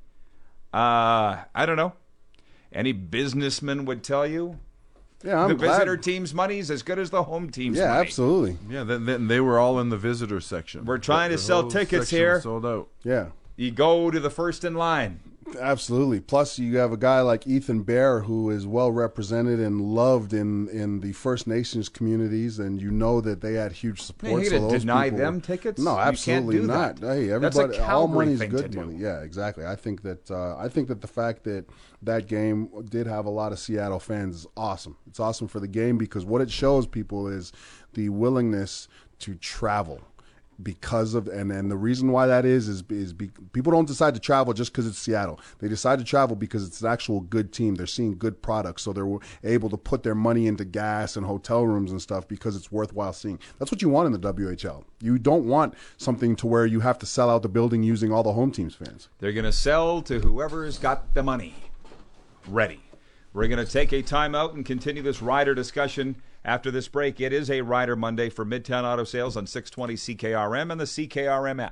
C: Uh, I don't know. Any businessman would tell you
D: Yeah, I'm
C: the
D: glad.
C: visitor team's money is as good as the home team's
D: Yeah,
C: money.
D: absolutely.
E: Yeah, then, then they were all in the visitor section.
C: We're trying to
E: The
C: sell
E: whole
C: tickets
E: section
C: here.
E: was sold out.
D: Yeah.
C: You go to the first in line.
D: Absolutely. Plus, you have a guy like Ethan Bear who is well represented and loved in, in the First Nations communities, and you know that they had huge support.
C: Man, you
D: so
C: gonna
D: those
C: deny
D: people-
C: them tickets? You
D: No,
C: can't
D: absolutely
C: do
D: not.
C: that.
D: Hey,
C: That's a
D: everybody, all
C: Calgary
D: money's
C: thing
D: good
C: to do.
D: money. Yeah, exactly. I think that uh, I think that the fact that that game did have a lot of Seattle fans is awesome. It's awesome for the game because what it shows people is the willingness to travel. Because of and, and the reason why that is is is be, people don't decide to travel just because it's Seattle. They decide to travel because it's an actual good team. They're seeing good products, so they're able to put their money into gas and hotel rooms and stuff because it's worthwhile seeing. That's what you want in the W H L. You don't want something to where you have to sell out the building using all the home team's fans.
C: They're going to sell to whoever's got the money. Ready. We're going to take a timeout and continue this rider discussion after this break. It is a Rider Monday for Midtown Auto Sales on six twenty C K R M and the C K R M app.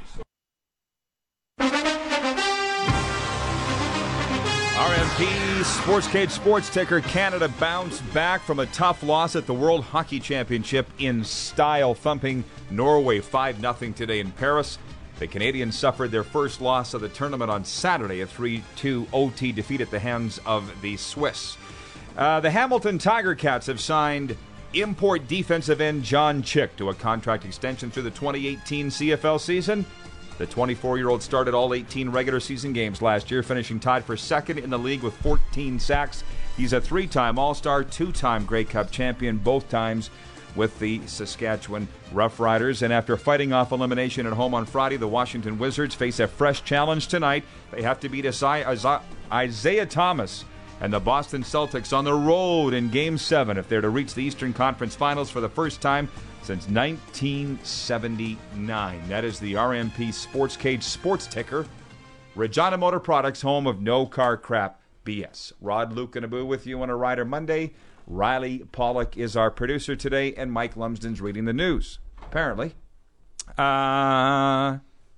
C: R M P Sports Cage Sports Ticker Canada bounced back from a tough loss at the World Hockey Championship in style, thumping Norway five nothing today in Paris. The Canadians suffered their first loss of the tournament on Saturday, a three two O T defeat at the hands of the Swiss. Uh, the Hamilton Tiger Cats have signed import defensive end John Chick to a contract extension through the twenty eighteen C F L season. The twenty-four-year-old started all eighteen regular season games last year, finishing tied for second in the league with fourteen sacks. He's a three-time All-Star, two-time Grey Cup champion, both times with the Saskatchewan Roughriders. And after fighting off elimination at home on Friday, the Washington Wizards face a fresh challenge tonight. They have to beat Isaiah Thomas and the Boston Celtics on the road in Game seven if they're to reach the Eastern Conference Finals for the first time since nineteen seventy-nine. That is the R M P Sports Cage Sports Ticker. Regina Motor Products, home of no car crap B S. Rod, Luke, and Abu with you on a Rider Monday. Riley Pollock is our producer today, and Mike Lumsden's reading the news, apparently. Uh,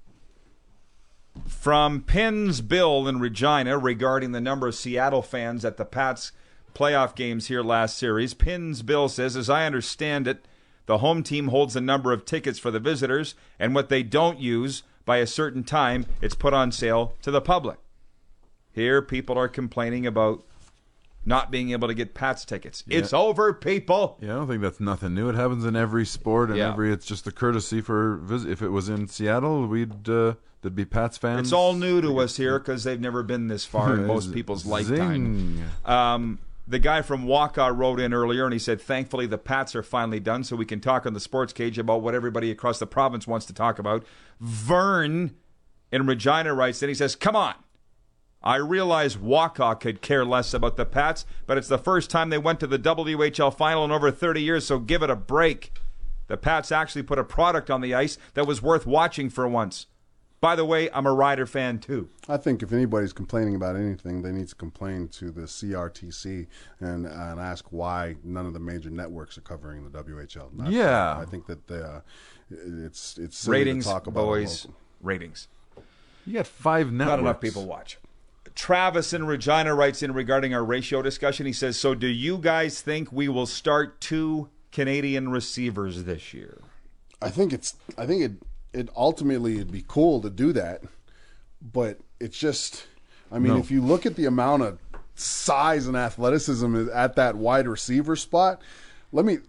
C: from Pins Bill in Regina regarding the number of Seattle fans at the Pats playoff games here last series, Pins Bill says, as I understand it, the home team holds a number of tickets for the visitors, and what they don't use by a certain time, it's put on sale to the public. Here, people are complaining about not being able to get Pats tickets.
E: Yeah.
C: It's over, people.
E: Yeah, I don't think that's nothing new. It happens in every sport and
C: Yeah.
E: every. It's just a courtesy for vis- if it was in Seattle, we'd uh, there'd be Pats fans.
C: It's all new to us here because they've never been this far in most people's lifetime.
E: Zing.
C: Um, the guy from Waka wrote in earlier and he said, thankfully the Pats are finally done so we can talk on the Sports Cage about what everybody across the province wants to talk about. Vern in Regina writes, and he says, come on. I realize Waukau could care less about the Pats, but it's the first time they went to the W H L final in over thirty years, so give it a break. The Pats actually put a product on the ice that was worth watching for once. By the way, I'm a Rider fan, too.
D: I think if anybody's complaining about anything, they need to complain to the C R T C and, and ask why none of the major networks are covering the W H L. That's,
E: Yeah.
D: I think that the, uh, it's it's silly
C: Ratings,
D: to talk about
C: boys,
D: local.
C: ratings.
E: You got five networks.
C: Not enough people watch. Travis in Regina writes in regarding our ratio discussion. He says, so do you guys think we will start two Canadian receivers this year?
D: I think it's. I think it. It ultimately it'd be cool to do that, but it's just. I mean,
E: No.
D: if you look at the amount of size and athleticism at that wide receiver spot, let me.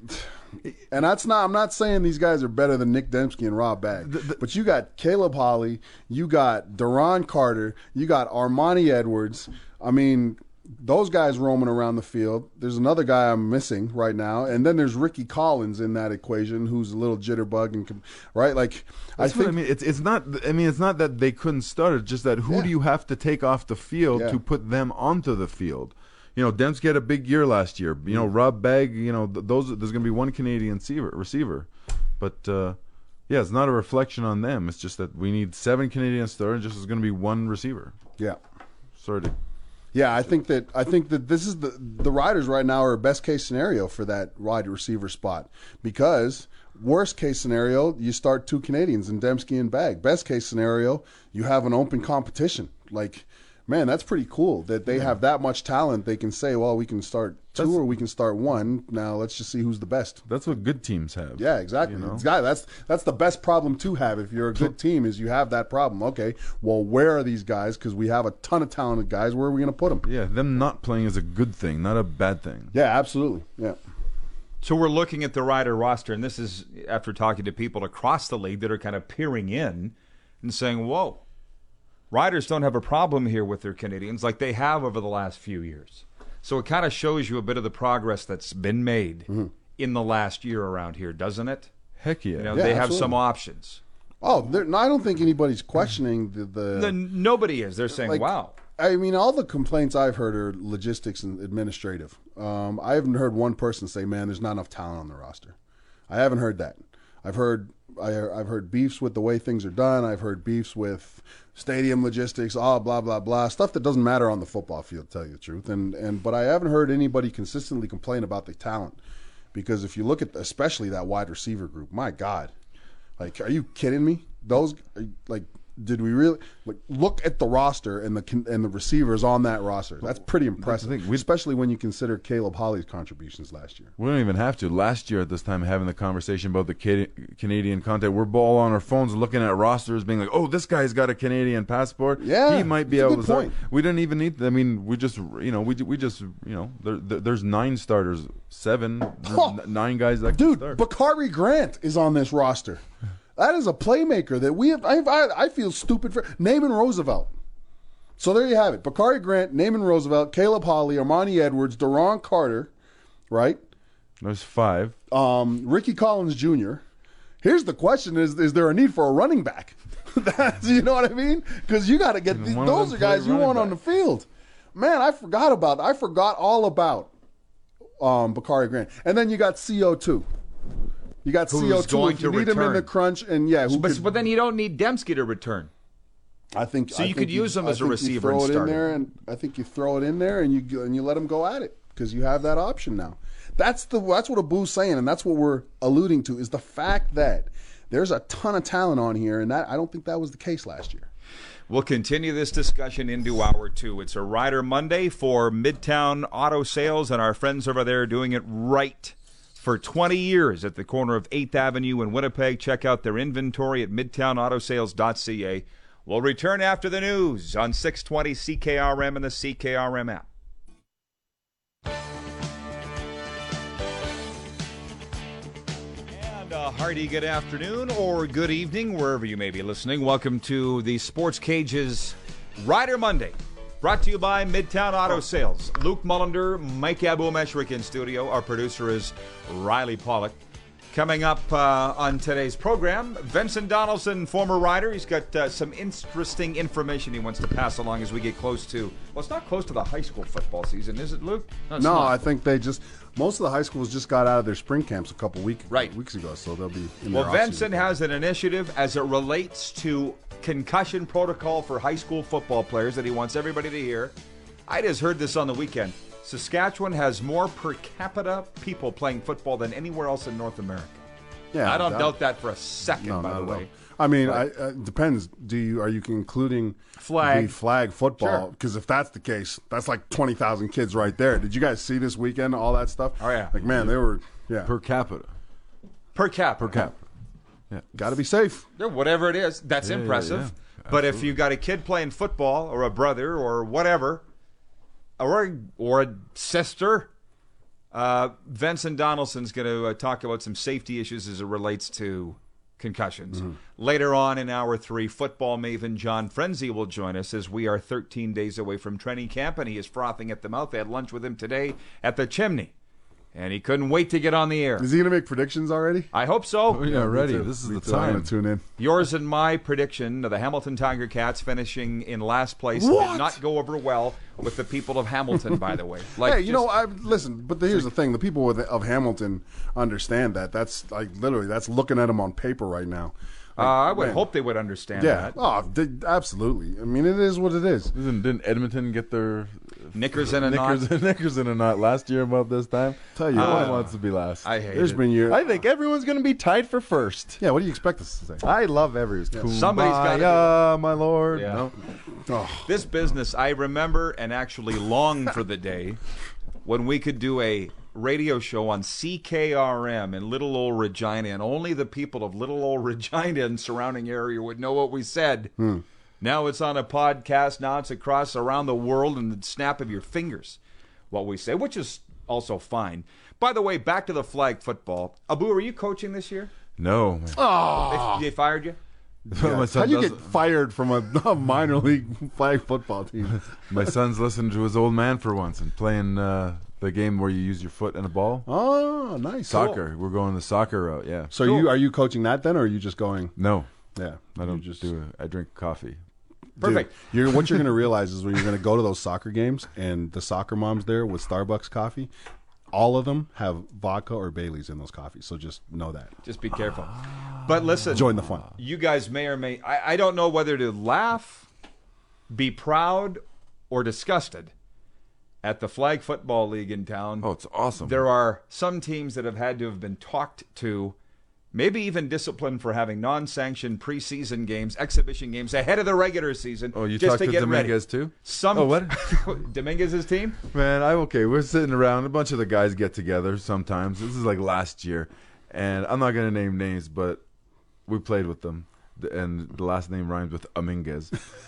D: And that's not. I'm not saying these guys are better than Nick Dembski and Rob Bagg,
E: The- the-
D: but you got Caleb Hawley, you got Deron Carter, you got Armani Edwards. I mean, those guys roaming around the field. There's another guy I'm missing right now, and then there's Ricky Collins in that equation, who's a little jitterbug and com- right. Like
E: That's
D: I think.
E: what I mean. It's it's not. I mean, it's not that they couldn't start. It's just that who
D: Yeah.
E: do you have to take off the field
D: Yeah.
E: to put them onto the field? You know, Dembski had a big year last year. You know, Rob Bagg. You know, th- those. There's going to be one Canadian receiver. Receiver, but uh, yeah, it's not a reflection on them. It's just that we need seven Canadian starters. Just is going to be one receiver.
D: Yeah.
E: Sorry to.
D: Yeah, I think that I think that this is the the Riders right now are a best case scenario for that wide receiver spot, because worst case scenario you start two Canadians in Dembski and Bagg. Best case scenario you have an open competition. Like, man, that's pretty cool that they have that much talent. They can say, well, we can start two
E: That's-
D: or we can start one. Now let's just see who's the best.
E: That's what good teams have.
D: Yeah, exactly.
E: You know?
D: It's- that's that's the best problem to have if you're a good team, is you have that problem. Okay, well, where are these guys? Because we have a ton of talented guys. Where are we going to put them?
E: Yeah, them not playing is a good thing, not a bad thing.
D: Yeah, absolutely. Yeah.
C: So we're looking at the Rider roster, and this is after talking to people across the league that are kind of peering in and saying, whoa, Riders don't have a problem here with their Canadians like they have over the last few years. So it kind of shows you a bit of the progress that's been made
D: Mm-hmm.
C: in the last year around here, doesn't it?
E: Heck yeah.
C: You know,
D: Yeah,
C: they have
D: absolutely.
C: some options.
D: Oh, there- no, I don't think anybody's questioning the. the
C: The, nobody is. They're saying,
D: like,
C: wow.
D: I mean, all the complaints I've heard are logistics and administrative. Um, I haven't heard one person say, "Man, there's not enough talent on the roster." I haven't heard that. I've heard I, I've heard beefs with the way things are done. I've heard beefs with stadium logistics, all blah blah blah stuff that doesn't matter on the football field. To tell you the truth, and and but I haven't heard anybody consistently complain about the talent, because if you look at especially that wide receiver group, my God, like, are you kidding me? Those like. Did we really like, look at the roster and the and the receivers on that roster? That's pretty impressive,
E: thing. We-
D: especially when you consider Caleb Hawley's contributions last year.
E: We don't even have to. Last year at this time, having the conversation about the Ca- Canadian content, we're all on our phones looking at rosters, being like, "Oh, this guy's got a Canadian passport.
D: Yeah,
E: he might be
D: that's a
E: able
D: good
E: to start."
D: point.
E: We didn't even need. I mean, we just, you know, we we just, you know, there, there, there's nine starters, seven, there's
D: Oh,
E: n- nine guys that
D: Dude,
E: can start.
D: Bakari Grant is on this roster. That is a playmaker that we have. I, I, I feel stupid for Naaman Roosevelt. So there you have it: Bakari Grant, Naaman Roosevelt, Caleb Hawley, Armani Edwards, Deron Carter, right?
E: There's five.
D: Um, Ricky Collins Junior Here's the question: Is is there a need for a running back? That's, you know what I mean? Because you got to get
E: Can
D: these,
E: one of
D: those
E: them
D: are guys
E: play
D: you
E: running
D: want on the
E: back?
D: field. Man, I forgot about. I forgot all about um, Bakari Grant, and then you got C O two. You got
C: Who's
D: C O two
C: going
D: if you
C: to
D: need him in
C: return.
D: the crunch, and yeah, who
C: But,
D: could,
C: but then you don't need Dembski to return.
D: I think
C: So
D: I
C: you
D: think
C: could use him
D: I
C: as a
D: think you
C: receiver
D: throw
C: and
D: it
C: start
D: in
C: him.
D: there, and I think you throw it in there, and you go- and you let him go at it because you have that option now. That's the that's what Abu's saying, and that's what we're alluding to, is the fact that there's a ton of talent on here, and that I don't think that was the case last year.
C: We'll continue this discussion into hour two. It's a Rider Monday for Midtown Auto Sales, and our friends over there are doing it right for twenty years at the corner of eighth Avenue in Winnipeg. Check out their inventory at midtown auto sales dot c a. We'll return after the news on six twenty C K R M and the C K R M app. And a hearty good afternoon or good evening, wherever you may be listening. Welcome to the Sports Cage's Rider Monday, brought to you by Midtown Auto Sales. Luke Mullender, Mike Abu Meshrick in studio. Our producer is Riley Pollock. Coming up uh, on today's program, Vincent Donaldson, former rider. He's got uh, some interesting information he wants to pass along as we get close to, well, it's not close to the high school football season, is it, Luke? it's
D: No,
C: not.
D: I think they just most of the high schools just got out of their spring camps a couple week,
C: Right.
D: weeks ago, so they'll be in
C: Well,
D: their off-season.
C: Vincent has an initiative as it relates to concussion protocol for high school football players that he wants everybody to hear. I just heard this on the weekend. Saskatchewan has more per capita people playing football than anywhere else in North America.
D: Yeah,
C: I don't
D: that-
C: doubt that for a second,
D: No,
C: by
D: not
C: the
D: at
C: way.
D: all. I mean, I, uh, depends. Do you are you including
C: Flag.
D: the flag football?
C: Sure.
D: Because if that's the case, that's like twenty thousand kids right there. Did you guys see this weekend all that stuff?
C: Oh, yeah.
D: Like man, they were yeah.
E: Per capita.
C: Per capita.
E: Per capita.
D: Got to be safe.
C: Yeah, whatever it is, that's
E: Yeah, yeah,
C: impressive.
E: yeah.
C: But if you got a kid playing football or a brother or whatever, or or a sister, uh, Vincent Donaldson's going to uh, talk about some safety issues as it relates to concussions.
D: Mm-hmm.
C: Later on in hour three, football maven John Frenzy will join us as we are thirteen days away from training camp, and he is frothing at the mouth. I had lunch with him today at the Chimney, and he couldn't wait to get on the air.
D: Is he going to make predictions already?
C: I hope so.
E: Oh, yeah, ready.
D: Me too.
E: This is
D: Me
E: the
D: too. I'm
E: time.
D: going to tune in.
C: Yours and my prediction of the Hamilton Tiger Cats finishing in last place
D: What?
C: did not go over well with the people of Hamilton, by the way. Like,
D: Hey, you
C: just-
D: know, I listen. But the, here's the thing: the people with, of Hamilton understand that. That's like literally that's looking at them on paper right now.
C: uh, I would
D: man.
C: hope they would understand
D: Yeah.
C: that.
D: Oh, d- absolutely. I mean, it is what it is.
E: Didn't, didn't Edmonton get their
C: Knickers in a
E: knickers,
C: knot.
E: knickers in a knot last year about this time?
D: Tell you
E: no
D: what.
E: one wants to be last.
C: I hate
D: There's
C: it.
D: been years.
E: I think everyone's going to be tied for first.
D: Yeah. What do you expect us to say?
E: I love every.
C: Somebody's gotta do
E: Kumbaya, my lord.
C: Yeah.
E: No.
D: Oh,
C: This business, I remember and actually long for the day when we could do a radio show on C K R M in Little Old Regina, and only the people of Little Old Regina and surrounding area would know what we said.
D: Hmm.
C: Now it's on a podcast. Now it's across around the world in the snap of your fingers what we say, which is also fine. By the way, back to the flag football. Abu, are you coaching this year?
E: No, man.
D: Oh.
C: They, they fired you?
E: my, son
D: How'd you
E: doesn't-
D: get fired from a, a minor league flag football team?
E: my son's listening to his old man for once and playing uh, the game where you use your foot and a ball.
D: Oh, nice.
E: Soccer. We're going the soccer route, yeah.
D: So you are you coaching that then, or are you just going?
E: No,
D: Yeah,
E: I don't
D: You just
E: do it. I drink coffee.
C: Perfect.
D: Dude, you're, what you're going to realize is when you're going to go to those soccer games and the soccer moms there with Starbucks coffee, all of them have vodka or Bailey's in those coffees. So just know that.
C: Just be careful. But listen,
D: Join the fun.
C: you guys may or may I, I don't know whether to laugh, be proud, or disgusted at the Flag Football League in town.
E: Oh, it's awesome.
C: There are some teams that have had to have been talked to, maybe even disciplined for having non-sanctioned preseason games, exhibition games ahead of the regular season.
E: Oh, you
C: just
E: talked
C: to
E: to
C: get
E: Dominguez
C: ready.
E: too?
C: Some
E: Oh, what?
C: Dominguez's team?
E: Man, I okay. We're sitting around. A bunch of the guys get together sometimes. This is like last year, and I'm not going to name names, but we played with them, The- and the last name rhymes with Dominguez.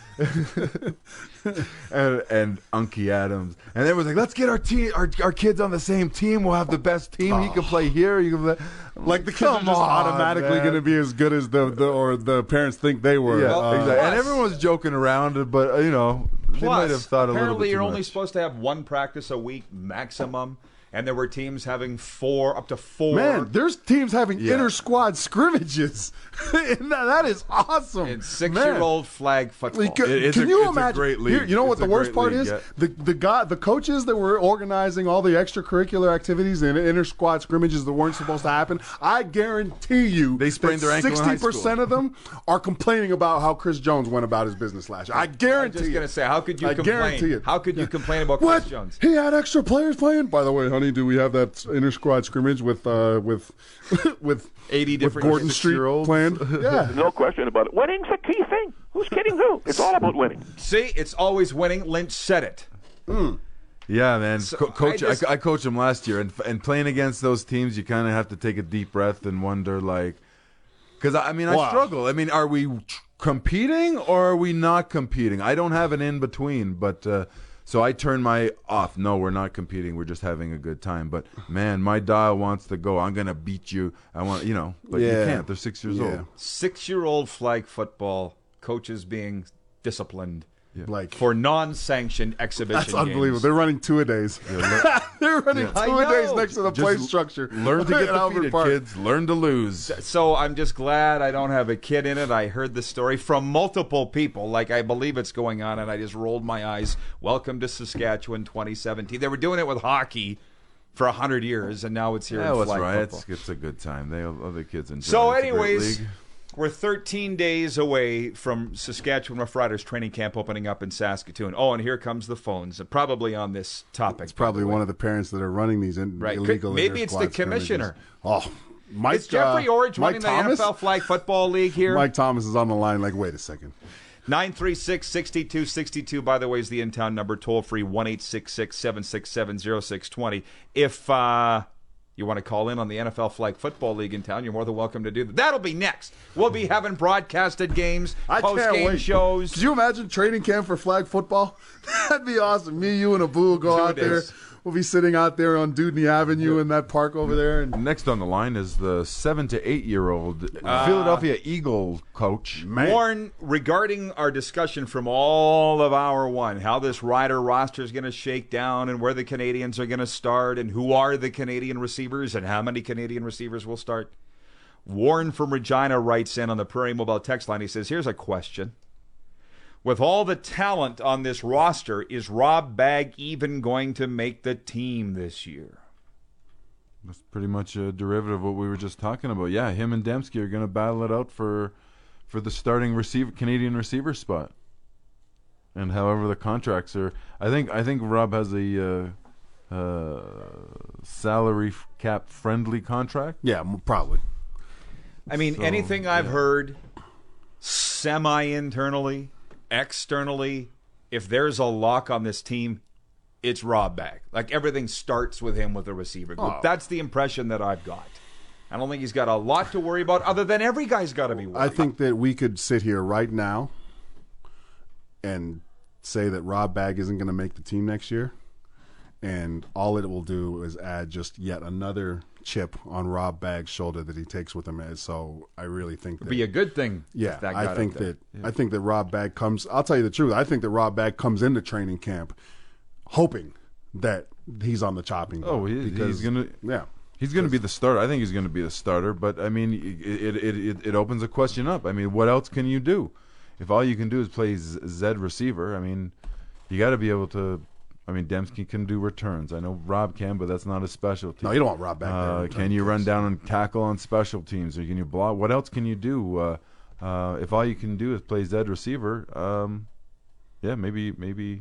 E: and, and Unky Adams, and they was like, "Let's get our team, our, our kids on the same team. We'll have the best team. He can play here. You can play."
D: Like the kids
E: Come
D: are just
E: on,
D: automatically
E: man.
D: going to be as good as the, the or the parents think they were.
E: Yeah,
D: Uh,
E: exactly. And
C: plus-
E: everyone was joking around, but uh, you know, they might have
C: Plus,
E: thought a little
C: apparently
E: bit
C: you're
E: too
C: only
E: much.
C: supposed to have one practice a week maximum, and there were teams having four, up to four.
D: Man, there's teams having
E: Yeah.
D: inter squad scrimmages. And that, that is awesome.
C: in six-year-old flag football.
D: Like, can
E: It- it's
D: can
E: a-
D: you
E: it's a
D: imagine?
E: great league.
D: Here, you know what
E: It's
D: the
E: a
D: worst
E: great
D: part
E: league,
D: is?
E: yeah.
D: The the guy, the coaches that were organizing all the extracurricular activities and inter squad scrimmages that weren't supposed to happen. I guarantee you,
E: They sprained their ankle in high
D: Sixty percent of them are complaining about how Chris Jones went about his business last year. I
C: I'm
D: guarantee.
C: just
D: you.
C: gonna say, how could you
D: I
C: complain?
D: guarantee it.
C: How could you complain about
D: What?
C: Chris Jones?
D: He had extra players playing. By the way, honey, do we have that inter squad scrimmage with uh, with with
C: eighty
D: with
C: different
D: Gordon Street
E: six-year-olds?
D: playing? Yeah.
F: No question about it. Winning's a key thing. Who's kidding who? It's all about winning.
C: See, it's always winning. Lynch said it.
E: Yeah, man. Co- coach,
C: I
E: I,
C: just-
E: I, coached him last year, and and playing against those teams, you kind of have to take a deep breath and wonder, like, because I mean, I
D: Wow.
E: struggle. I mean, are we tr- competing or are we not competing? I don't have an in between, but uh, so I turn my off. No, we're not competing. We're just having a good time. But man, my dial wants to go. I'm gonna beat you. I want, you know, but
D: Yeah.
E: you can't. They're six years
D: Yeah.
E: old.
C: Six-year-old flag football coaches being disciplined
D: Like
C: for non-sanctioned exhibition
D: that's unbelievable.
C: games.
D: They're running two a days. They're running
C: I
D: two a days
C: know.
D: next to the
E: Just
D: play structure.
E: Learn to get
D: at Albert
E: defeated,
D: Park.
E: kids. Learn to lose.
C: So I'm just glad I don't have a kid in it. I heard the story from multiple people, like I believe it's going on, and I just rolled my eyes. Welcome to Saskatchewan twenty seventeen. They were doing it with hockey for a hundred years, and now it's here
E: Yeah,
C: in
E: that's
C: flag
E: right.
C: football.
E: It's, it's a good time. They other kids enjoy.
C: So,
E: it. It's a great
C: anyways,
E: league.
C: we're thirteen days away from Saskatchewan Roughriders training camp opening up in Saskatoon. Oh, and here comes the phones, probably on this topic.
D: It's probably one of the parents that are running these in,
C: Right.
D: illegal.
C: Maybe it's the
D: inter-squad
C: commissioner.
D: scrimmages. Oh, Mike.
C: Is Jeffrey
D: uh,
C: Orridge
D: Mike
C: running the
D: Thomas?
C: N F L Flag Football League here?
D: Mike Thomas is on the line. Like, wait a second.
C: nine three six, six two six two, by the way, is the in-town number, toll-free, one eight six six, seven six seven, zero six two zero. If uh, you want to call in on the N F L Flag Football League in town, you're more than welcome to do that. That'll be next. We'll be having broadcasted games,
D: I can't
C: post-game
D: wait.
C: shows.
D: Could you imagine training camp for flag football? That'd be awesome. Me, you, and Abu will go
C: Two
D: out there.
C: days.
D: We'll be sitting out there on Dudney Avenue in that park over there. And
E: Next on the line is the seven to eight year old Philadelphia Eagle coach.
C: Warren, regarding our discussion from all of hour one, how this rider roster is going to shake down and where the Canadians are going to start and who are the Canadian receivers and how many Canadian receivers will start. Warren from Regina writes in on the Prairie Mobile text line. He says, here's a question. With all the talent on this roster, is Rob Bagg even going to make the team this year?
E: That's pretty much a derivative of what we were just talking about. Yeah, him and Dembski are going to battle it out for for the starting receiver Canadian receiver spot. And however the contracts are, I think I think Rob has a uh, uh, salary cap friendly contract.
D: yeah, m- probably.
C: I mean,
E: So,
C: anything I've
E: yeah.
C: heard semi-internally, externally, if there's a lock on this team, it's Rob Bagg. Like, everything starts with him with the receiver group.
D: Oh.
C: That's the impression that I've got. I don't think he's got a lot to worry about other than every guy's got to be worried.
D: I think that we could sit here right now and say that Rob Bagg isn't going to make the team next year, and all it will do is add just yet another chip on Rob Bagg's shoulder that he takes with him. And so I really think that
C: It'd be a good thing.
D: yeah,
C: if that
D: I
C: got
D: think
C: up there.
D: that I think that Rob Bagg comes. I'll tell you the truth. I think that Rob Bagg comes into training camp hoping that he's on the chopping block.
E: Oh, he,
D: because,
E: he's gonna
D: yeah.
E: he's gonna be the starter. I think he's gonna be the starter. But I mean, it it, it it opens a question up. I mean, what else can you do? If all you can do is play Z Z receiver, I mean, you got to be able to. I mean, Dembski can do returns. I know Rob can, but that's not his specialty.
D: No, you don't want Rob Bagg there.
E: Uh,
D: returning
E: can you run
D: kicks.
E: down and tackle on special teams, or can you block? What else can you do? Uh, uh, if all you can do is play Z receiver, um, yeah, maybe maybe.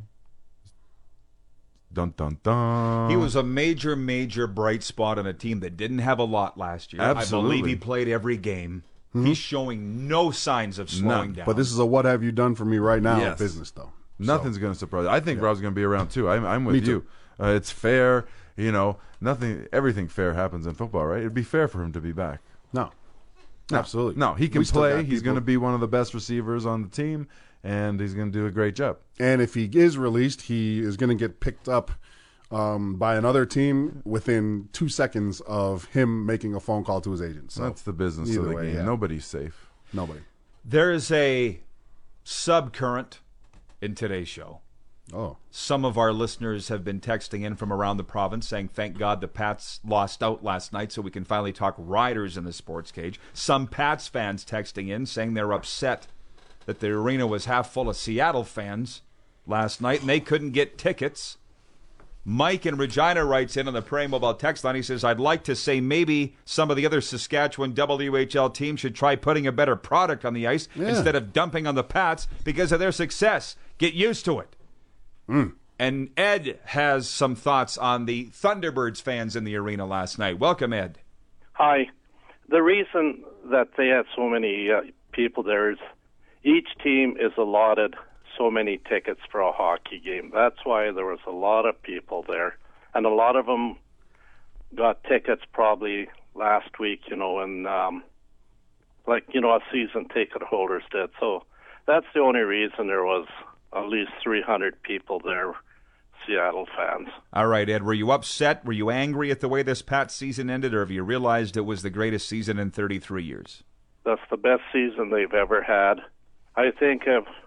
E: Dun dun dun.
C: He was a major, major bright spot on a team that didn't have a lot last year. I
E: Absolutely.
C: believe he played every game. He's showing no signs of slowing
E: None.
C: down.
D: But this is a what have you done for me right now
E: Yes.
D: business, though.
E: Nothing's going to surprise. I think Rob's going to be around too. I'm, I'm with
D: Me
E: you.
D: too.
E: Uh, it's fair. You know, nothing. Everything fair happens in football, right? It'd be fair for him to be back.
D: No. Absolutely.
E: No, he can
D: We still
E: play.
D: got
E: He's
D: people-
E: going to be one of the best receivers on the team, and he's going to do a great job.
D: And if he is released, he is going to get picked up um, by another team within two seconds of him making a phone call to his agent. So
E: That's the business of
D: either
E: the
D: way,
E: game.
D: yeah.
E: Nobody's safe.
D: Nobody.
C: There is a subcurrent in today's show.
D: Oh.
C: Some of our listeners have been texting in from around the province saying, thank God the Pats lost out last night so we can finally talk Riders in the sports cage. Some Pats fans texting in saying they're upset that the arena was half full of Seattle fans last night and they couldn't get tickets. Mike in Regina writes in on the Prairie Mobile text line. He says, I'd like to say maybe some of the other Saskatchewan W H L teams should try putting a better product on the ice
D: Yeah.
C: instead of dumping on the Pats because of their success. Get used to it.
D: Mm.
C: And Ed has some thoughts on the Thunderbirds fans in the arena last night. Welcome, Ed.
G: Hi. The reason that they had so many uh, people there is each team is allotted so many tickets for a hockey game. That's why there was a lot of people there. And a lot of them got tickets probably last week, you know, and um, like, you know, a season ticket holders did. So that's the only reason there was at least three hundred people there, Seattle fans.
C: All right, Ed, were you upset? Were you angry at the way this Pats season ended, or have you realized it was the greatest season in thirty-three years?
G: That's the best season they've ever had. I think if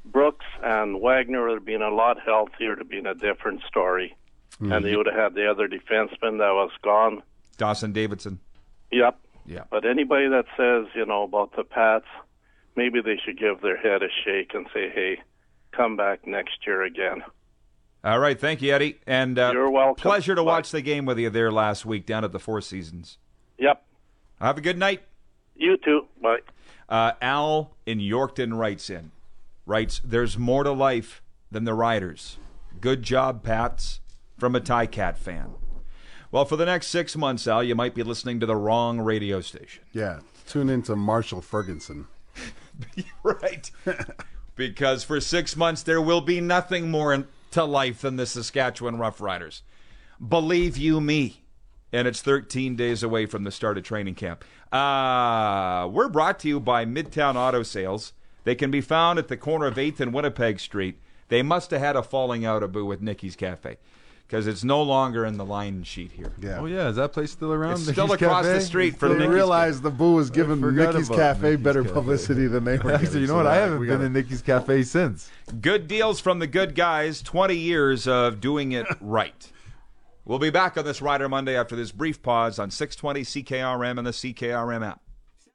G: Brooks and Wagner would have been a lot healthier, it would have been a different story. Mm-hmm. And they would have had the other defenseman that was gone.
C: Dawson Davidson.
G: Yep.
C: Yeah.
G: But anybody that says, you know, about the Pats, maybe they should give their head a shake and say, hey, come back next year again.
C: All right. Thank you, Eddie. And uh,
G: you're welcome.
C: Pleasure to
G: Bye.
C: watch the game with you there last week down at the Four Seasons.
G: Yep.
C: Have a good night.
G: You too. Bye.
C: Uh, Al in Yorkton writes in, writes, there's more to life than the Riders. Good job, Pats, from a Ticat fan. Well, for the next six months, Al, you might be listening to the wrong radio station.
D: Yeah, tune into Marshall Ferguson.
C: Right. Because for six months, there will be nothing more in, to life than the Saskatchewan Roughriders. Believe you me. And it's thirteen days away from the start of training camp. Uh, we're brought to you by Midtown Auto Sales. They can be found at the corner of eighth and Winnipeg Street. They must have had a falling out, Abu, with Nicky's Cafe, because it's no longer in the line sheet here.
D: Yeah.
E: Oh, yeah. Is that place still around?
C: It's
E: Nicky's
C: still across
E: Cafe?
C: the street from
D: They
C: Nicky's
D: realized the Boo was giving
E: forgot
D: Nicky's
E: about
D: Cafe
E: Nicky's
D: better
E: Cafe.
D: publicity than they were
E: Actually,
D: getting.
E: you know
D: So
E: what? I
D: that-
E: haven't
D: we
E: been
D: gotta-
E: in Nicky's Cafe since.
C: Good deals from the good guys, twenty years of doing it right. We'll be back on this Rider Monday after this brief pause on six twenty C K R M and the C K R M app.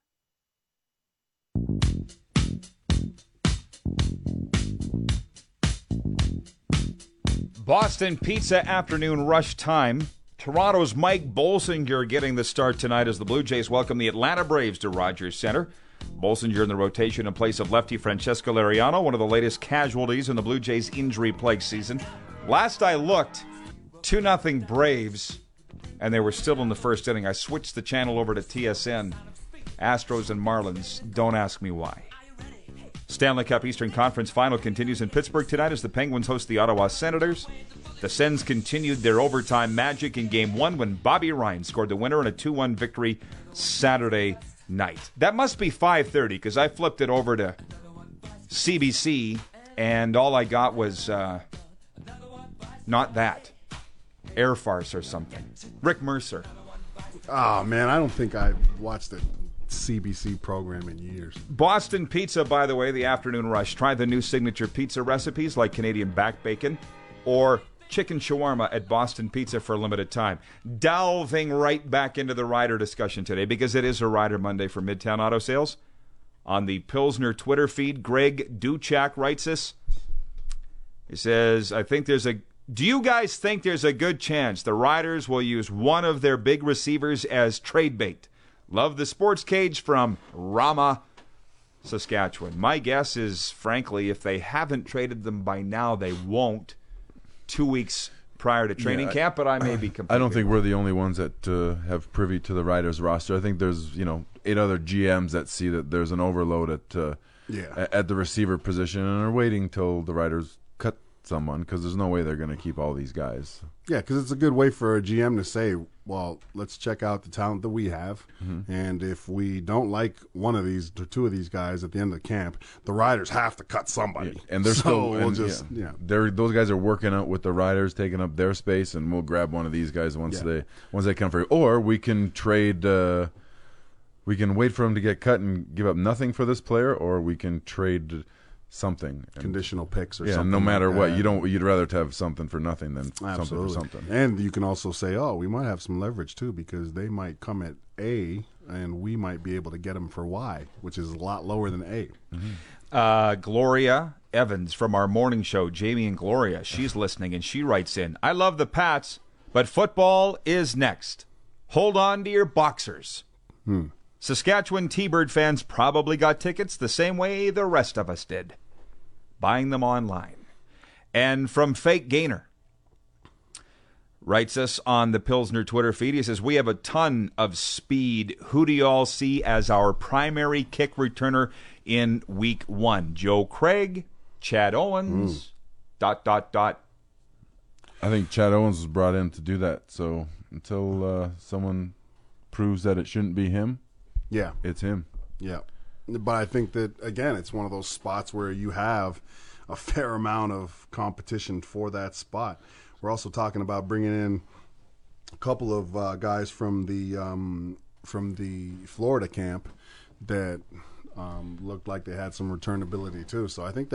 C: Boston Pizza afternoon rush time. Toronto's Mike Bolsinger getting the start tonight as the Blue Jays welcome the Atlanta Braves to Rogers Center. Bolsinger in the rotation in place of lefty Francesco Liriano, one of the latest casualties in the Blue Jays' injury-plagued season. Last I looked, two nothing Braves, and they were still in the first inning. I switched the channel over to T S N. Astros and Marlins, don't ask me why. Stanley Cup Eastern Conference Final continues in Pittsburgh tonight as the Penguins host the Ottawa Senators. The Sens continued their overtime magic in Game one when Bobby Ryan scored the winner in a two one victory Saturday night. That must be five thirty because I flipped it over to C B C and all I got was uh, not that. Air Farce or something. Rick Mercer.
D: Oh, man, I don't think I've watched a C B C program in years.
C: Boston Pizza, by the way, the afternoon rush. Try the new signature pizza recipes like Canadian back bacon or chicken shawarma at Boston Pizza for a limited time. Delving right back into the Rider discussion today because it is a Rider Monday for Midtown Auto Sales. On the Pilsner Twitter feed, Greg Duchak writes this. He says, I think there's a... Do you guys think there's a good chance the Riders will use one of their big receivers as trade bait? Love the sports cage from Rama, Saskatchewan. My guess is, frankly, if they haven't traded them by now, they won't two weeks prior to training
E: Yeah, I-
C: camp, but I may be completely
E: I don't think
C: wrong.
E: we're the only ones that uh, have privy to the Riders roster. I think there's, you know, eight other G Ms that see that there's an overload at uh,
D: Yeah.
E: a- at the receiver position and are waiting till the Riders cut someone because there's no way they're going to keep all these guys.
D: Yeah, because it's a good way for a G M to say, well, let's check out the talent that we have.
E: Mm-hmm.
D: And if we don't like one of these or two of these guys at the end of the camp, the Riders have to cut somebody.
E: And they're
D: so
E: still
D: we'll
E: and,
D: just,
E: yeah,
D: yeah.
E: They're, those guys are working out with the Riders, taking up their space, and we'll grab one of these guys once
D: Yeah.
E: they once they come free. Or we can trade. Uh, we can wait for him to get cut and give up nothing for this player, or we can trade something. And,
D: Conditional picks or
E: yeah,
D: something.
E: no matter
D: like
E: what,
D: that.
E: you don't. You'd rather to have something for nothing than
D: Absolutely.
E: something for something.
D: And you can also say, oh, we might have some leverage too because they might come at A and we might be able to get them for Y, which is a lot lower than A.
C: Uh, Gloria Evans from our morning show, Jamie and Gloria, she's listening and she writes in, I love the Pats, but football is next. Hold on to your boxers.
D: Hmm.
C: Saskatchewan T-Bird fans probably got tickets the same way the rest of us did, buying them online. And from Fake Gainer, writes us on the Pilsner Twitter feed, he says, we have a ton of speed. Who do you all see as our primary kick returner in week one? Joe Craig, Chad Owens,
D: Mm.
C: dot, dot, dot.
E: I think Chad Owens was brought in to do that. So until uh, someone proves that it shouldn't be him,
D: Yeah.
E: it's him.
D: Yeah. But I think that, again, it's one of those spots where you have a fair amount of competition for that spot. We're also talking about bringing in a couple of uh, guys from the um, from the Florida camp that um, looked like they had some returnability too. So I think that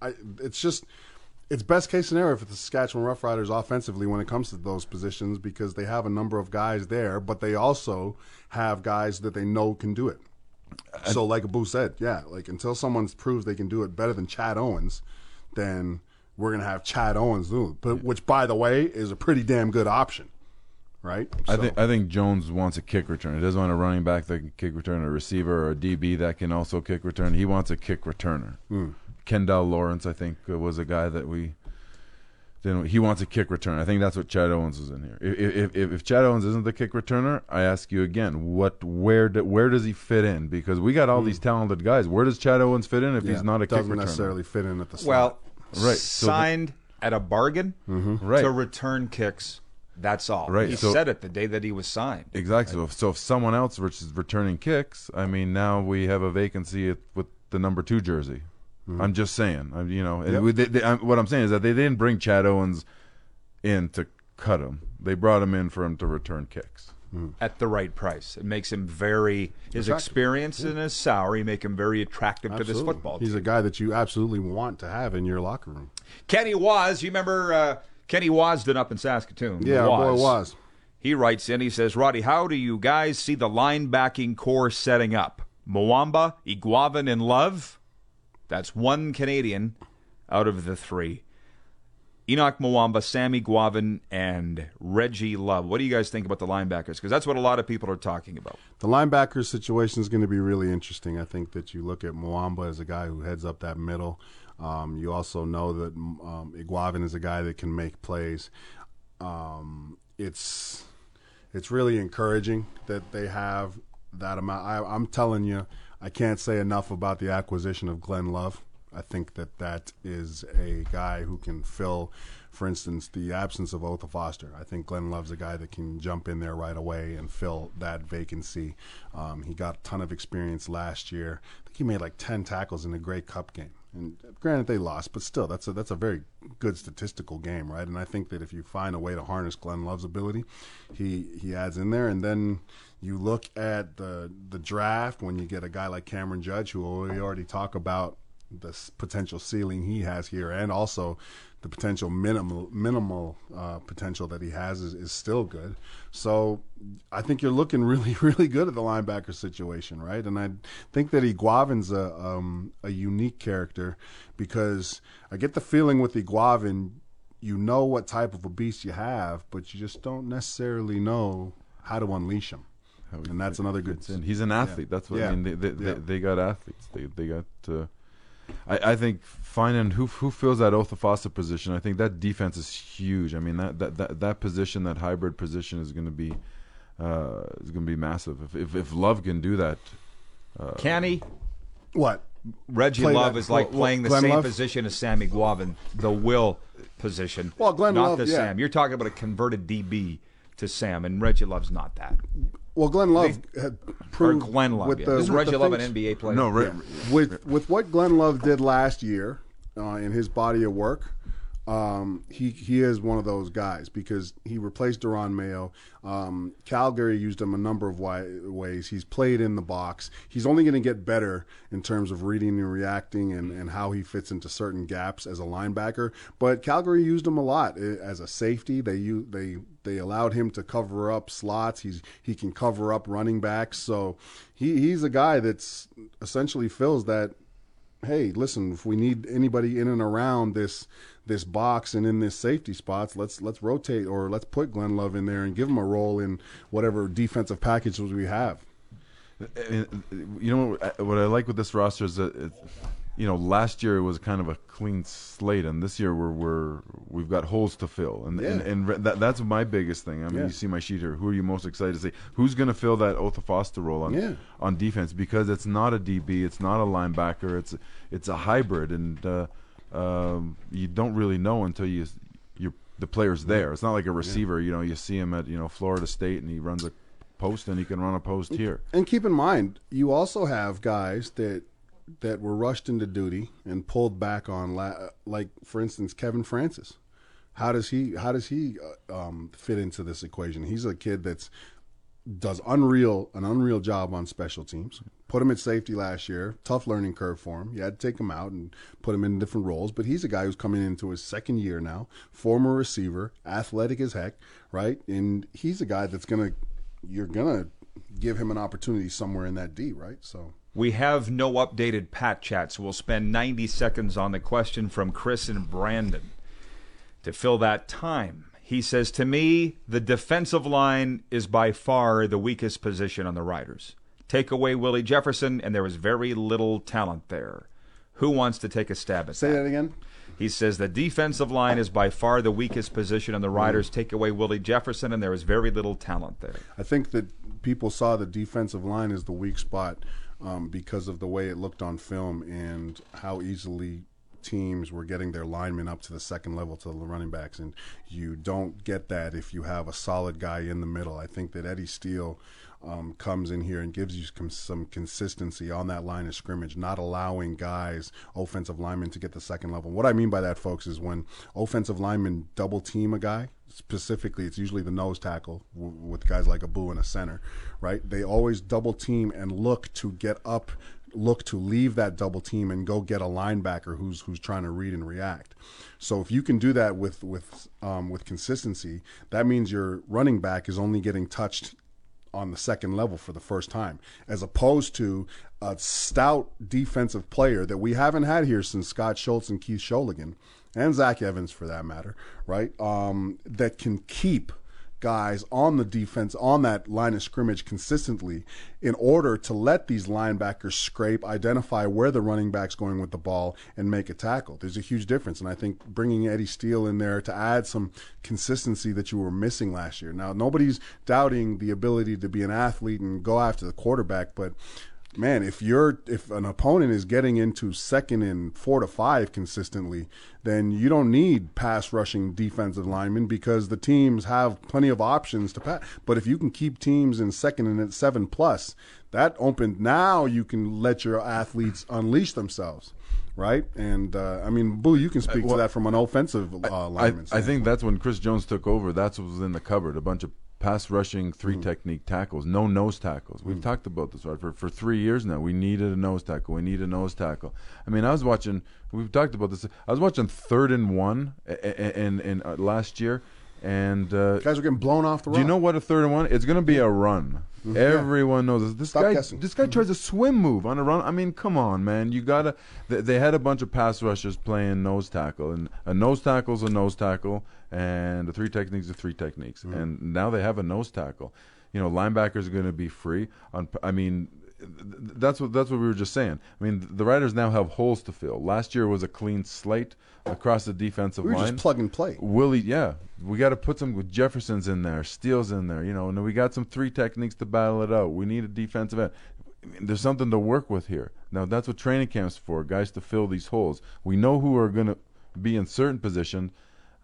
D: I, it's just it's best case scenario for the Saskatchewan Roughriders offensively when it comes to those positions because they have a number of guys there, but they also have guys that they know can do it. So, like Abu said, yeah, like until someone proves they can do it better than Chad Owens, then we're gonna have Chad Owens do it. But which, by the way, is a pretty damn good option, right?
E: I
D: So-
E: think I think Jones wants a kick return. He doesn't want a running back that can kick return, a receiver, or a D B that can also kick return. He wants a kick returner.
D: Mm.
E: Kendall Lawrence, I think, uh, was a guy that we didn't. He wants a kick return. I think that's what Chad Owens is in here. If if, if, if Chad Owens isn't the kick returner, I ask you again, what where do, where does he fit in? Because we got all these talented guys. Where does Chad Owens fit in if
D: yeah,
E: he's not a kick
D: doesn't
E: returner?
D: necessarily fit in at the slot.
C: Well,
E: Right, so
C: signed at a bargain
E: Right.
C: to return kicks. That's all.
E: Right,
C: He
E: so-
C: said it the day that he was signed.
E: Exactly. So if, so if someone else is returning kicks, I mean, now we have a vacancy at, with the number two jersey. I'm just saying. I, you know,
D: Yep.
E: we- they, they, I, what I'm saying is that they didn't bring Chad Owens in to cut him. They brought him in for him to return kicks.
C: At the right price. It makes him very, his
D: Attractive.
C: experience and his salary make him very attractive to this
D: Absolutely.
C: football
D: He's
C: team.
D: a guy that you absolutely want to have in your locker room.
C: Kenny Waz, you remember uh, Kenny Wasden up in Saskatoon?
D: Yeah, our boy
C: Waz.
D: was.
C: He writes in, he says, Roddy, how do you guys see the linebacking core setting up? Mwamba, Iguavan, and Love? That's one Canadian out of the three. Enoch Mwamba, Sammy Guavin, and Reggie Love. What do you guys think about the linebackers? Because that's what a lot of people are talking about.
D: The linebacker situation is going to be really interesting. I think that you look at Mwamba as a guy who heads up that middle. Um, you also know that um, Iguavan is a guy that can make plays. Um, it's it's really encouraging that they have that amount. I, I'm telling you, I can't say enough about the acquisition of Glenn Love. I think that that is a guy who can fill, for instance, the absence of Otha Foster. I think Glenn Love's a guy that can jump in there right away and fill that vacancy. Um, he got a ton of experience last year. I think he made like ten tackles in a Grey Cup game. And granted, they lost, but still, that's a that's a very good statistical game, right? And I think that if you find a way to harness Glenn Love's ability, he he adds in there. And then you look at the the draft when you get a guy like Cameron Judge, who we already talk about the s- potential ceiling he has here, and also the potential minimal minimal uh, potential that he has is, is still good. So I think you're looking really, really good at the linebacker situation, right? And I think that Iguavin's a um, a unique character because I get the feeling with Iguavin, you know what type of a beast you have, but you just don't necessarily know how to unleash him. And that's another good.
E: It's in. He's an athlete. That's what
D: Yeah.
E: I mean. They they,
D: Yeah.
E: they, they got athletes. They they got. Uh, I, I think finding who who fills that Otha Foster position. I think that defense is huge. I mean that that that, that position, that hybrid position, is going to be uh, is going to be massive. If, if if Love can do that,
C: Can he?
D: What?
C: Reggie
D: Play
C: Love
D: that-
C: is like
D: well,
C: playing the
D: Glenn
C: same
D: Love?
C: position as Sammy Guavin, the will position.
D: Well, Glenn
C: not
D: Love,
C: the
D: yeah.
C: Sam. You're talking about a converted D B to Sam, and Reggie Love's not that.
D: Well, Glenn Love had
C: Or
D: proved
C: Glenn Love.
D: with
C: Yeah.
D: the,
C: Is
D: with
C: Reggie
D: the
C: Love an
D: things-
C: N B A player?
E: no, right,
D: with with what Glenn Love did last year uh, in his body of work, um, he he is one of those guys because he replaced Duron Mayo. Um, Calgary used him a number of wi- ways. He's played in the box. He's only going to get better in terms of reading and reacting and, and how he fits into certain gaps as a linebacker. But Calgary used him a lot eh, as a safety. They u- they they allowed him to cover up slots. He's he can cover up running backs. So he he's a guy that's essentially fills that. Hey, listen, if we need anybody in and around this this box and in this safety spots, let's let's rotate or let's put Glenn Love in there and give him a role in whatever defensive packages we have.
E: you know what, what I like with this roster is that it, you know last year it was kind of a clean slate, and this year we're we're we've got holes to fill, and
D: Yeah.
E: and, and that, that's my biggest thing. I mean,
D: Yeah.
E: you see my sheet here. Who are you most excited to see? Who's going to fill that Otha Foster role on
D: Yeah.
E: on defense? Because it's not a D B, it's not a linebacker, it's it's a hybrid, and uh, um, you don't really know until you you the player's there. It's not like a receiver. You know, you see him at you know Florida State, and he runs a post, and he can run a post here.
D: And keep in mind, you also have guys that that were rushed into duty and pulled back on, la- like for instance, Kevin Francis. How does he how does he uh, um, fit into this equation? He's a kid that's does unreal an unreal job on special teams. Put him at safety last year. Tough learning curve for him. You had to take him out and put him in different roles. But he's a guy who's coming into his second year now. Former receiver, athletic as heck, right? And he's a guy that's gonna you're gonna give him an opportunity somewhere in that D, right? So
C: we have no updated Pat chat, so we'll spend ninety seconds on the question from Chris and Brandon to fill that time. He says, to me, the defensive line is by far the weakest position on the Riders. Take away Willie Jefferson, and there was very little talent there. Who wants to take a stab at
D: Say
C: that?
D: that again?
C: He says the defensive line is by far the weakest position on the Riders. Take away Willie Jefferson, and there is very little talent there.
D: I think that people saw the defensive line as the weak spot um, because of the way it looked on film and how easily teams were getting their linemen up to the second level to the running backs, and you don't get that if you have a solid guy in the middle. I think that Eddie Steele um, comes in here and gives you some, some consistency on that line of scrimmage, not allowing guys, offensive linemen, to get the second level. What I mean by that, folks, is when offensive linemen double team a guy, specifically it's usually the nose tackle w- with guys like Abu and a center, right? They always double team and look to get up look to leave that double team and go get a linebacker who's who's trying to read and react. So if you can do that with with um, with consistency, that means your running back is only getting touched on the second level for the first time, as opposed to a stout defensive player that we haven't had here since Scott Schultz and Keith Sholigan, and Zach Evans for that matter, right? Um, that can keep guys on the defense, on that line of scrimmage consistently in order to let these linebackers scrape, identify where the running back's going with the ball, and make a tackle. There's a huge difference, and I think bringing Eddie Steele in there to add some consistency that you were missing last year. Now, nobody's doubting the ability to be an athlete and go after the quarterback, but man, if you're if an opponent is getting into second and four to five consistently, then you don't need pass rushing defensive linemen because the teams have plenty of options to pass. But if you can keep teams in second and at seven plus, that opened now you can let your athletes unleash themselves, right? And uh, I mean, Boo, you can speak
E: well,
D: to that from an offensive uh, lineman.
E: I, I think that's when Chris Jones took over. That's what was in the cupboard. A bunch of pass rushing three mm. technique tackles, no nose tackles. We've mm. talked about this, right? For for three years now. We needed a nose tackle. We need a nose tackle. I mean, I was watching. We've talked about this. I was watching Third and One in in uh, last year, and uh,
D: guys are getting blown off the run.
E: Do you know what a third and one? It's going to be a run. Mm-hmm. Everyone knows this. This
D: Stop
E: guy.
D: guessing.
E: This guy mm-hmm. tries a swim move on a run. I mean, come on, man. You gotta. They, they had a bunch of pass rushers playing nose tackle, and a nose tackle's a nose tackle, and the three techniques are three techniques. Mm-hmm. And now they have a nose tackle. You know, linebackers are going to be free. On. I mean, that's what that's what we were just saying. I mean, the Riders now have holes to fill. Last year was a clean slate across the defensive
D: we were
E: line.
D: Just plug and play.
E: Willie, yeah, we got to put some with Jefferson's in there, Steele's in there, you know, and we got some three techniques to battle it out. We need a defensive end. I mean, there's something to work with here. Now that's what training camp's for, guys to fill these holes. We know who are going to be in certain position,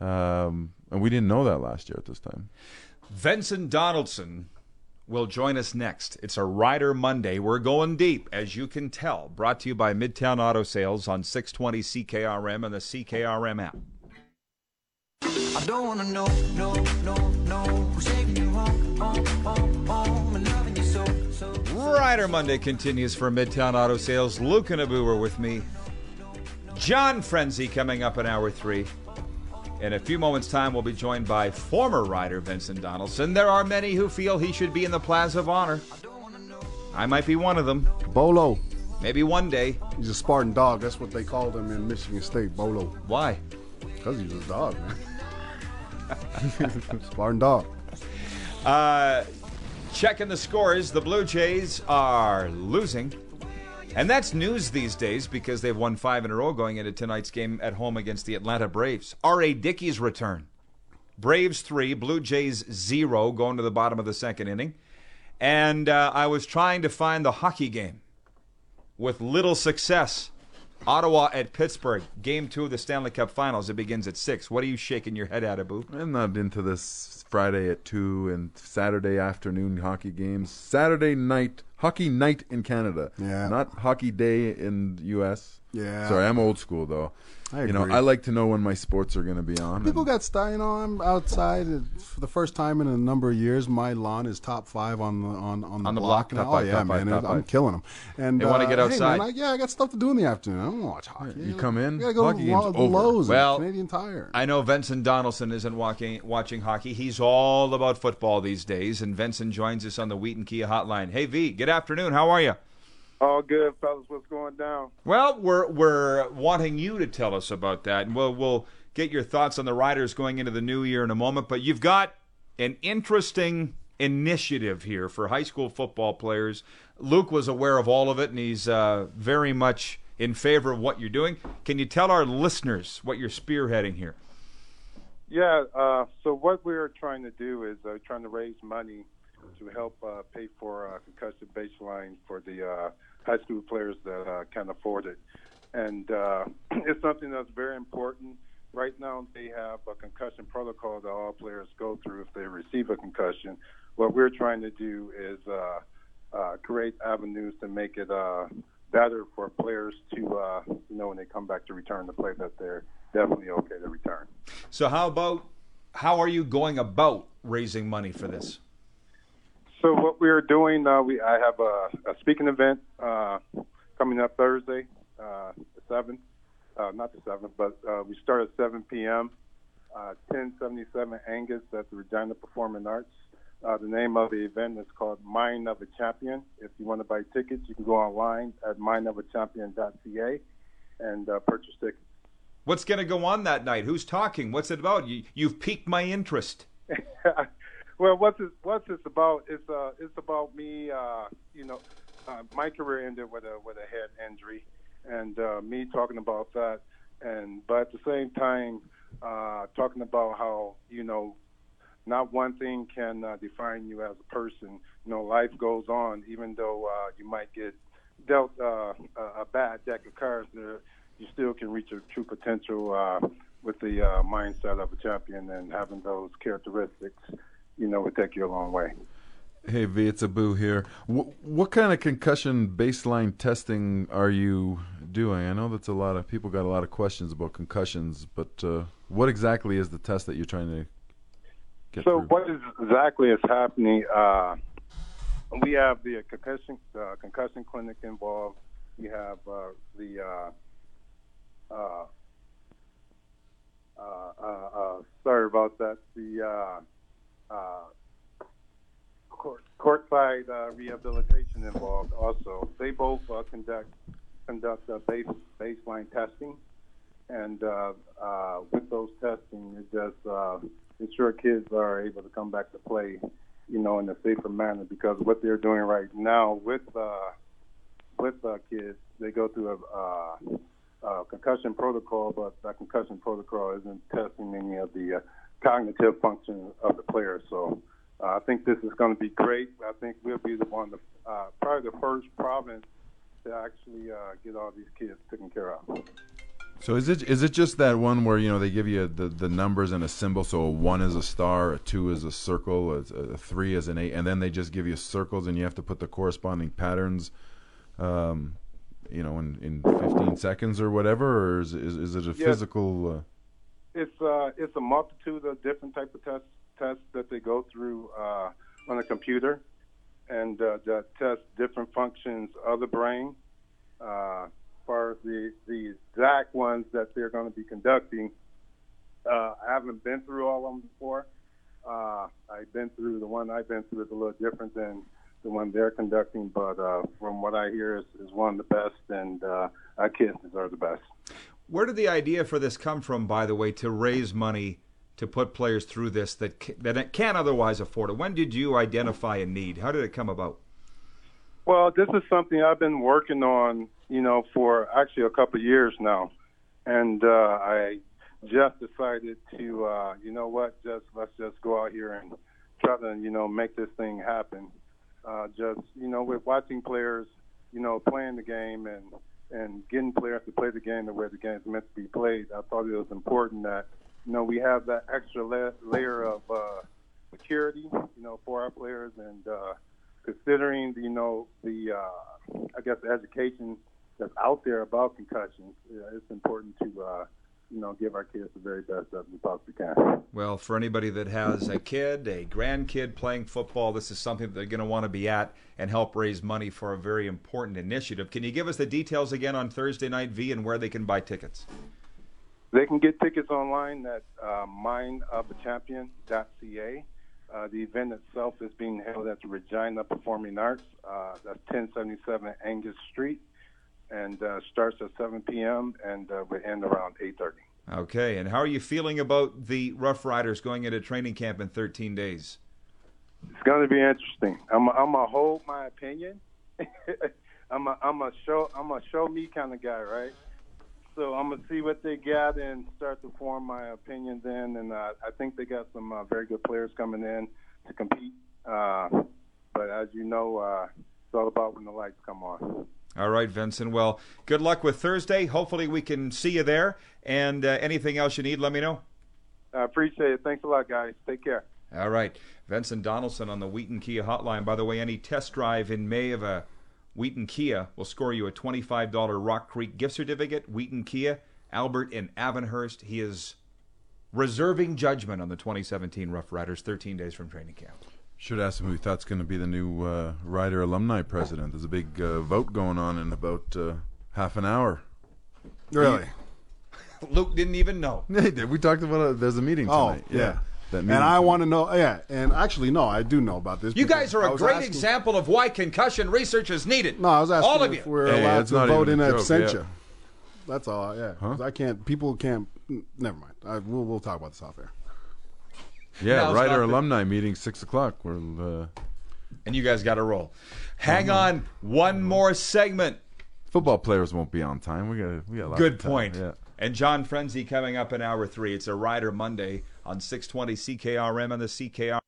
E: um, and we didn't know that last year at this time.
C: Vincent Donaldson will join us next. It's a Rider Monday. We're going deep, as you can tell. Brought to you by Midtown Auto Sales on six twenty C K R M and the C K R M app.
B: I don't wanna know, no, no, no, who's taking you home, home, home, home, and loving you so, so.
C: Rider Monday continues for Midtown Auto Sales. Luke and Abu are with me. John Frenzy coming up in hour three. In a few moments' time, we'll be joined by former Rider Vincent Donaldson. There are many who feel he should be in the Plaza of Honor. I might be one of them.
D: Bolo.
C: Maybe one day.
D: He's a Spartan dog. That's what they called him in Michigan State, Bolo.
C: Why?
D: Because he's a dog, man. Spartan dog.
C: Uh, checking the scores, the Blue Jays are losing. And that's news these days because they've won five in a row going into tonight's game at home against the Atlanta Braves. R A. Dickey's return. Braves three, Blue Jays zero going to the bottom of the second inning. And uh, I was trying to find the hockey game with little success. Ottawa at Pittsburgh, game two of the Stanley Cup Finals. It begins at six. What are you shaking your head at, Abu?
E: I'm not into this Friday at two and Saturday afternoon hockey games. Saturday night, hockey night in Canada.
D: Yeah.
E: Not hockey day in U S.
D: Yeah.
E: Sorry, I'm old school, though.
D: I
E: You know,
D: agree.
E: I like to know when my sports are going to be on.
D: People
E: and-
D: got style. You know, I'm outside and for the first time in a number of years. My lawn is top five on the on on the,
C: On the
D: block.
C: block?
D: now.
E: Top
D: Oh
E: five,
D: yeah,
E: top five,
D: man,
E: top
D: I'm
E: five.
D: killing them. And
C: They wanna
D: uh,
C: get
D: hey,
C: outside.
D: man, I, yeah, I got stuff to do in the afternoon. I don't want to watch hockey.
E: You come in,
D: I gotta go
E: hockey
D: to
E: game's
D: Lo-
E: over.
D: Lowe's
C: Well,
D: and Canadian Tire.
C: I know Vincent Donaldson isn't walking, watching hockey. He's all about football these days, and Vincent joins us on the Wheaton Kia hotline. Hey, V, good afternoon. How are you?
H: All good, fellas. What's going down?
C: Well, we're we're wanting you to tell us about that, and we'll we'll get your thoughts on the Riders going into the new year in a moment. But you've got an interesting initiative here for high school football players. Luke was aware of all of it, and he's uh, very much in favor of what you're doing. Can you tell our listeners what you're spearheading here?
H: Yeah. Uh, so what we're trying to do is uh, trying to raise money to help uh, pay for uh, concussion baseline for the uh, high school players that uh, can't afford it. And uh, it's something that's very important. Right now, they have a concussion protocol that all players go through if they receive a concussion. What we're trying to do is uh, uh, create avenues to make it uh, better for players to, uh, you know, when they come back to return to play, that they're definitely okay to return.
C: So how about how are you going about raising money for this?
H: So what we're doing, uh, we I have a, a speaking event uh, coming up Thursday, uh, the seventh. Uh, not the seventh, but uh, we start at seven p.m. Uh, ten seventy-seven Angus at the Regina Performing Arts. Uh, the name of the event is called Mind of a Champion. If you want to buy tickets, you can go online at mind of a champion dot c a and uh, purchase tickets.
C: What's going to go on that night? Who's talking? What's it about? You, you've piqued my interest.
H: Well, what's this, what's this about? It's uh, it's about me. Uh, you know, uh, my career ended with a with a head injury, and uh, me talking about that, and but at the same time, uh, talking about how you know, not one thing can uh, define you as a person. You know, life goes on, even though uh, you might get dealt uh, a, a bad deck of cards. There, you still can reach your true potential uh, with the uh, mindset of a champion, and having those characteristics, you know, would take you a long way.
E: Hey, V, it's Abu here. W- what kind of concussion baseline testing are you doing? I know that's a lot of people got a lot of questions about concussions, but uh, what exactly is the test that you're trying to get
H: So
E: through?
H: what is exactly is happening? Uh, we have the concussion uh, concussion clinic involved. We have uh, the uh, uh, uh, uh, uh, sorry about that. The uh, uh, court, courtside uh, rehabilitation involved also. They both uh, conduct conduct uh, base, baseline testing, and uh, uh, with those testing, it just uh, ensure kids are able to come back to play, you know, in a safer manner. Because what they're doing right now with uh, with uh, kids, they go through a uh, uh, concussion protocol, but that concussion protocol isn't testing any of the uh, cognitive functions of the players. So uh, I think this is going to be great. I think we'll be the one, to, uh, probably the first province to actually uh, get all these kids taken care of.
E: So is it is it just that one where, you know, they give you the, the numbers and a symbol, so a one is a star, a two is a circle, a, a three is an eight, and then they just give you circles and you have to put the corresponding patterns, um, you know, in, in fifteen seconds or whatever, or is, is, is it a
H: Yeah.
E: physical... Uh,
H: It's uh, it's a multitude of different type of tests tests that they go through uh, on a computer, and uh, that test different functions of the brain. Uh, as far as the the exact ones that they're going to be conducting, uh, I haven't been through all of them before. Uh, I've been through the one I've been through is a little different than the one they're conducting, but uh, from what I hear, is, is one of the best, and uh, our kids deserve the best.
C: Where did the idea for this come from, by the way, to raise money to put players through this that ca- that can't otherwise afford it? When did you identify a need? How did it come about?
H: Well, this is something I've been working on, you know, for actually a couple of years now, and uh, I just decided to, uh, you know what, just let's just go out here and try to, you know, make this thing happen. Uh, just, you know, with watching players, you know, playing the game and and getting players to play the game the way the game is meant to be played, I thought it was important that, you know, we have that extra la- layer of uh, security, you know, for our players, and uh, considering, you know, the, uh, I guess, the education that's out there about concussions, yeah, it's important to uh, you know give our kids the very best that we possibly can.
C: Well, for anybody that has a kid, a grandkid playing football, this is something that they're going to want to be at and help raise money for a very important initiative. Can you give us the details again on Thursday night, V, and where they can buy tickets?
H: They can get tickets online at uh, mind of a champion dot c a. Uh, the event itself is being held at the Regina Performing Arts. Uh, that's ten seventy-seven Angus Street, and uh, starts at seven p.m. and uh, will end around eight thirty.
C: Okay, and how are you feeling about the Rough Riders going into training camp in thirteen days?
H: It's going to be interesting. I'm I'm gonna hold my opinion. I'm a I'm a show I'm a show me kind of guy, right? So I'm gonna see what they got and start to form my opinion then. And uh, I think they got some uh, very good players coming in to compete. Uh, but as you know, uh, it's all about when the lights come on.
C: All right, Vincent. Well, good luck with Thursday. Hopefully we can see you there. And uh, anything else you need, let me know.
H: I appreciate it. Thanks a lot, guys. Take care.
C: All right. Vincent Donaldson on the Wheaton Kia hotline. By the way, any test drive in May of a Wheaton Kia will score you a twenty-five dollars Rock Creek gift certificate. Wheaton Kia, Albert in Avonhurst. He is reserving judgment on the twenty seventeen Rough Riders thirteen days from training camp.
E: Should ask him who he thought's going to be the new uh, Rider alumni president. There's a big uh, vote going on in about uh, half an hour.
D: Really?
C: Luke didn't even know.
E: Hey, we talked about it. There's a meeting
D: Oh,
E: tonight.
D: yeah.
E: That
D: And
E: meeting
D: I
E: tonight.
D: want to know, yeah, and actually, no, I do know about this.
C: You
D: because
C: guys are
D: I
C: a
D: was
C: great
D: asking-
C: example of why concussion research is needed.
D: No, I was asking
C: all of
D: if
C: you.
D: we're
E: Yeah, yeah,
D: allowed
E: it's
D: to
E: not
D: vote
E: even
D: in
E: a joke,
D: absentia.
E: yeah.
D: That's all, yeah.
E: Huh?
D: 'Cause I can't, people can't, never mind. I, we'll, we'll talk about this off air.
E: Yeah,
C: Now's
E: Rider
C: not the-
E: alumni meeting six o'clock. We'll, uh,
C: And you guys got to roll. Hang on, one more segment.
E: football players won't be on time. We got we got lots
C: Good
E: of time.
C: point.
E: Yeah.
C: And John Frenzy coming up in hour three. It's a Rider Monday on six twenty C K R M and the C K R.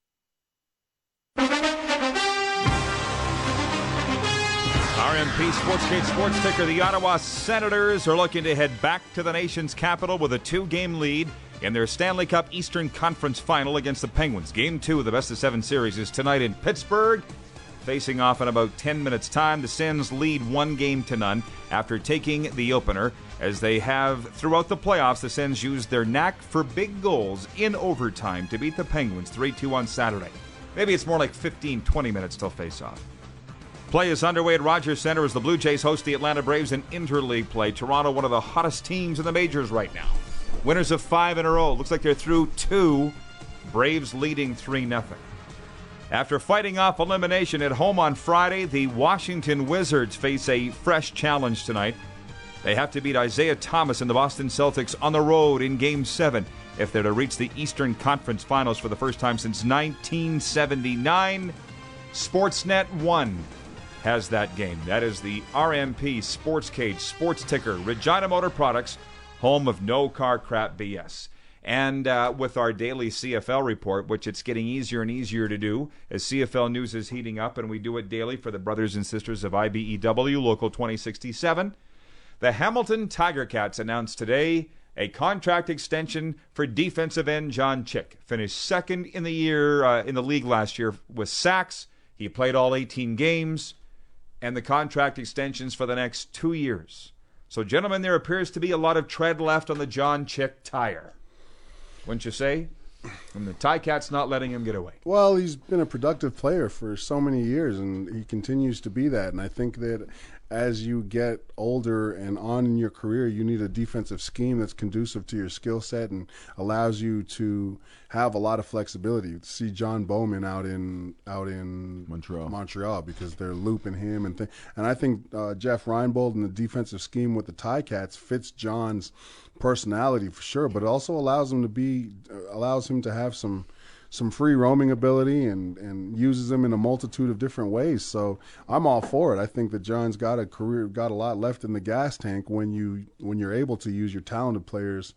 C: R M P Sportsgate Sports Ticker. The Ottawa Senators are looking to head back to the nation's capital with a two-game lead in their Stanley Cup Eastern Conference Final against the Penguins. Game two of the best of seven series is tonight in Pittsburgh. Facing off in about ten minutes' time, the Sens lead one game to none after taking the opener. As they have throughout the playoffs, the Sens used their knack for big goals in overtime to beat the Penguins three two on Saturday. Maybe it's more like fifteen, twenty minutes till face-off. Play is underway at Rogers Center as the Blue Jays host the Atlanta Braves in interleague play. Toronto, one of the hottest teams in the majors right now. Winners of five in a row. Looks like they're through two. Braves leading three nothing. After fighting off elimination at home on Friday, the Washington Wizards face a fresh challenge tonight. They have to beat Isaiah Thomas and the Boston Celtics on the road in Game seven if they're to reach the Eastern Conference Finals for the first time since nineteen seventy-nine. Sportsnet one has that game. That is the R M P Sports Cage Sports Ticker, Regina Motor Products, home of no car crap B S. And uh, with our daily C F L report, which it's getting easier and easier to do as C F L news is heating up, and we do it daily for the brothers and sisters of I B E W, Local twenty sixty-seven. The Hamilton Tiger Cats announced today a contract extension for defensive end John Chick. Finished second in the year uh, in the league last year with sacks. He played all eighteen games, and the contract extensions for the next two years. So, gentlemen, there appears to be a lot of tread left on the John Chick tire. Wouldn't you say? And the Ticats not letting him get away.
D: Well, he's been a productive player for so many years, and he continues to be that. And I think that as you get older and on in your career, you need a defensive scheme that's conducive to your skill set and allows you to have a lot of flexibility. See John Bowman out in out in
E: Montreal,
D: Montreal, because they're looping him and th- and I think uh, Jeff Reinbold and the defensive scheme with the Ticats fits John's personality for sure, but it also allows him to be uh, allows him to have some. some free roaming ability and, and uses them in a multitude of different ways. So I'm all for it. I think that John's got a career, got a lot left in the gas tank when you when you're able to use your talented players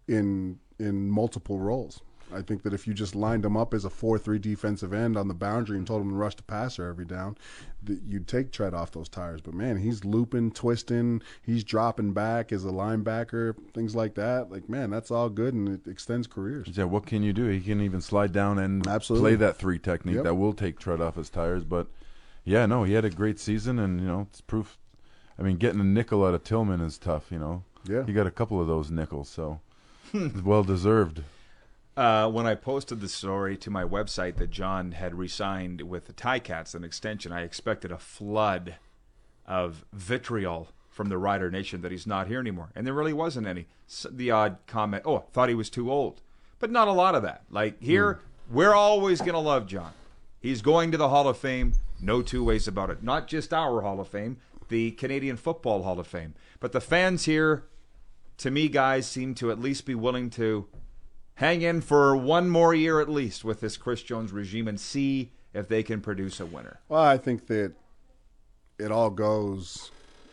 D: in in multiple roles. I think that if you just lined him up as a four three defensive end on the boundary and told him to rush the passer every down, that you'd take tread off those tires. But, man, he's looping, twisting, he's dropping back as a linebacker, things like that. Like, man, that's all good, and it extends careers.
E: Yeah, what can you do? He can even slide down and
D: Absolutely.
E: play that three technique
D: Yep.
E: that will take tread off his tires. But, yeah, no, he had a great season, and, you know, it's proof. I mean, getting a nickel out of Tillman is tough, you know.
D: Yeah.
E: He got a couple of those nickels, so well deserved.
C: Uh, when I posted the story to my website that John had re-signed with the Ticats, an extension, I expected a flood of vitriol from the Rider Nation that he's not here anymore. And there really wasn't any. S- The odd comment, oh, thought he was too old. But not a lot of that. Like here, mm. we're always going to love John. He's going to the Hall of Fame, no two ways about it. Not just our Hall of Fame, the Canadian Football Hall of Fame. But the fans here, to me, guys, seem to at least be willing to hang in for one more year at least with this Chris Jones regime and see if they can produce a winner.
D: Well, I think that it all goes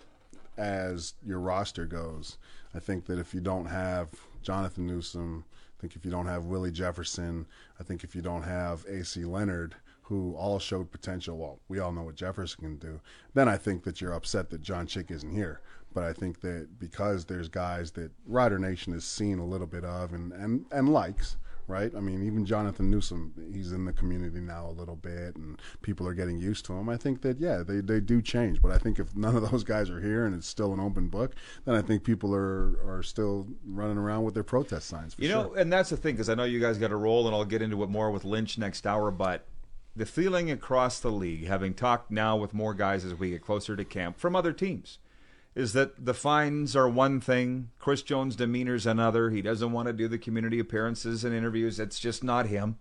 D: as your roster goes. I think that if you don't have Jonathan Newsom, I think if you don't have Willie Jefferson, I think if you don't have A C Leonard, who all showed potential, well, we all know what Jefferson can do, then I think that you're upset that John Chick isn't here. But I think that because there's guys that Rider Nation has seen a little bit of and, and, and likes, right? I mean, even Jonathan Newsom, he's in the community now a little bit, and people are getting used to him. I think that, yeah, they, they do change. But I think if none of those guys are here and it's still an open book, then I think people are, are still running around with their protest signs, for
C: You know,
D: sure.
C: and that's the thing, because I know you guys got to roll, and I'll get into it more with Lynch next hour, but the feeling across the league, having talked now with more guys as we get closer to camp from other teams, is that the fines are one thing, Chris Jones' demeanor's another. He doesn't want to do the community appearances and interviews. It's just not him.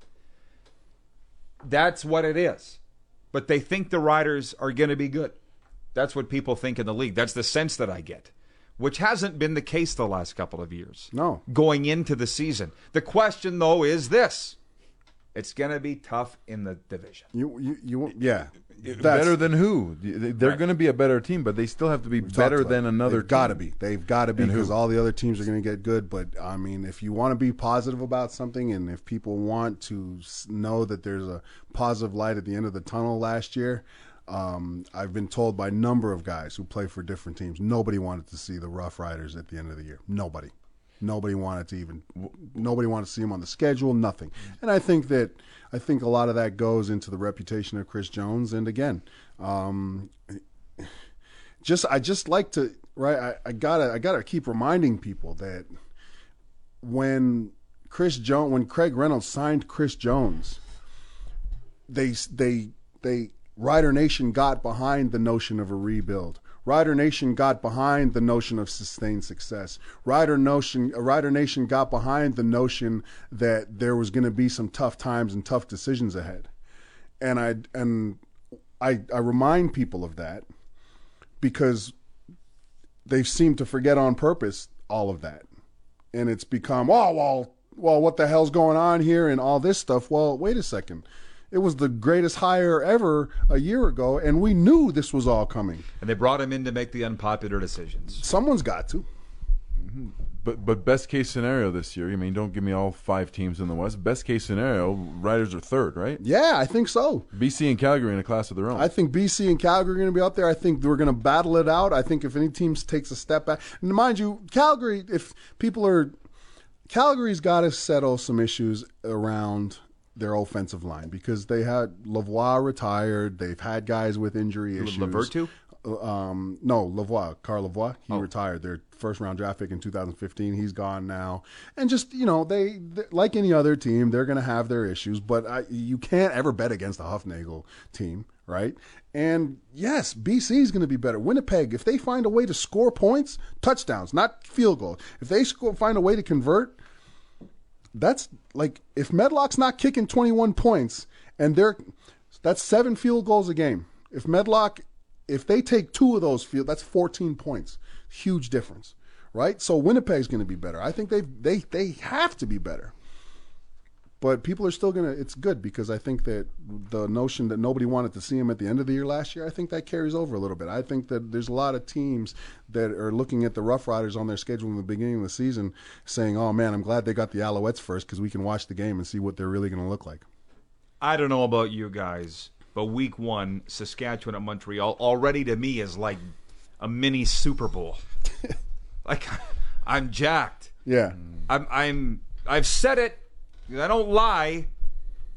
C: That's what it is. But they think the Riders are going to be good. That's what people think in the league. That's the sense that I get, which hasn't been the case the last couple of years.
D: No.
C: Going into the season. The question, though, is this. It's going to be tough in the division.
D: You, you, you, yeah. That's,
E: Better than who? They're right. going to be a better team, but they still have to be better than another
D: They've got to
E: team.
D: be. They've got to be because all the other teams are going to get good. But, I mean, if you want to be positive about something and if people want to know that there's a positive light at the end of the tunnel last year, um, I've been told by a number of guys who play for different teams, nobody wanted to see the Rough Riders at the end of the year. Nobody. Nobody wanted to even. Nobody wanted to see him on the schedule. Nothing. And I think that I think a lot of that goes into the reputation of Chris Jones. And again, um, just I just like to right. I, I gotta I gotta keep reminding people that when Chris Jones, when Craig Reynolds signed Chris Jones, they they they Rider Nation got behind the notion of a rebuild. Rider Nation got behind the notion of sustained success. Rider Nation, Rider Nation got behind the notion that there was going to be some tough times and tough decisions ahead. And I and I, I remind people of that because they seem to forget on purpose all of that. And it's become, oh, well, well, what the hell's going on here and all this stuff? Well, wait a second. It was the greatest hire ever a year ago, and we knew this was all coming.
C: And they brought him in to make the unpopular decisions.
D: Someone's got to.
E: Mm-hmm. But but best case scenario this year, I mean, don't give me all five teams in the West. Best case scenario, Riders are third, right?
D: Yeah, I think so.
E: B C and Calgary in a class of their own.
D: I think B C and Calgary are going to be up there. I think we're going to battle it out. I think if any team takes a step back, and mind you, Calgary, if people are, Calgary's got to settle some issues around their offensive line because they had Lavoie retired. They've had guys with injury issues.
C: Lavertu?
D: Um, no, Lavoie, Carl Lavoie. He
C: oh.
D: retired. Their first round draft pick in two thousand fifteen. He's gone now. And just, you know, they, like any other team, they're going to have their issues, but I, you can't ever bet against the Huffnagel team, right? And yes, B C is going to be better. Winnipeg, if they find a way to score points, touchdowns, not field goals, if they score, find a way to convert, that's like if Medlock's not kicking twenty-one points and they're that's seven field goals a game. If Medlock, if they take two of those field, that's fourteen points. Huge difference, right? So Winnipeg's going to be better. I think they they they have to be better. But people are still going to, it's good because I think that the notion that nobody wanted to see him at the end of the year last year, I think that carries over a little bit. I think that there's a lot of teams that are looking at the Rough Riders on their schedule in the beginning of the season saying, oh man, I'm glad they got the Alouettes first because we can watch the game and see what they're really going to look like.
C: I don't know about you guys, but week one, Saskatchewan at Montreal already to me is like a mini Super Bowl. Like I'm jacked.
D: Yeah.
C: I'm, I'm, I've said it. I don't lie.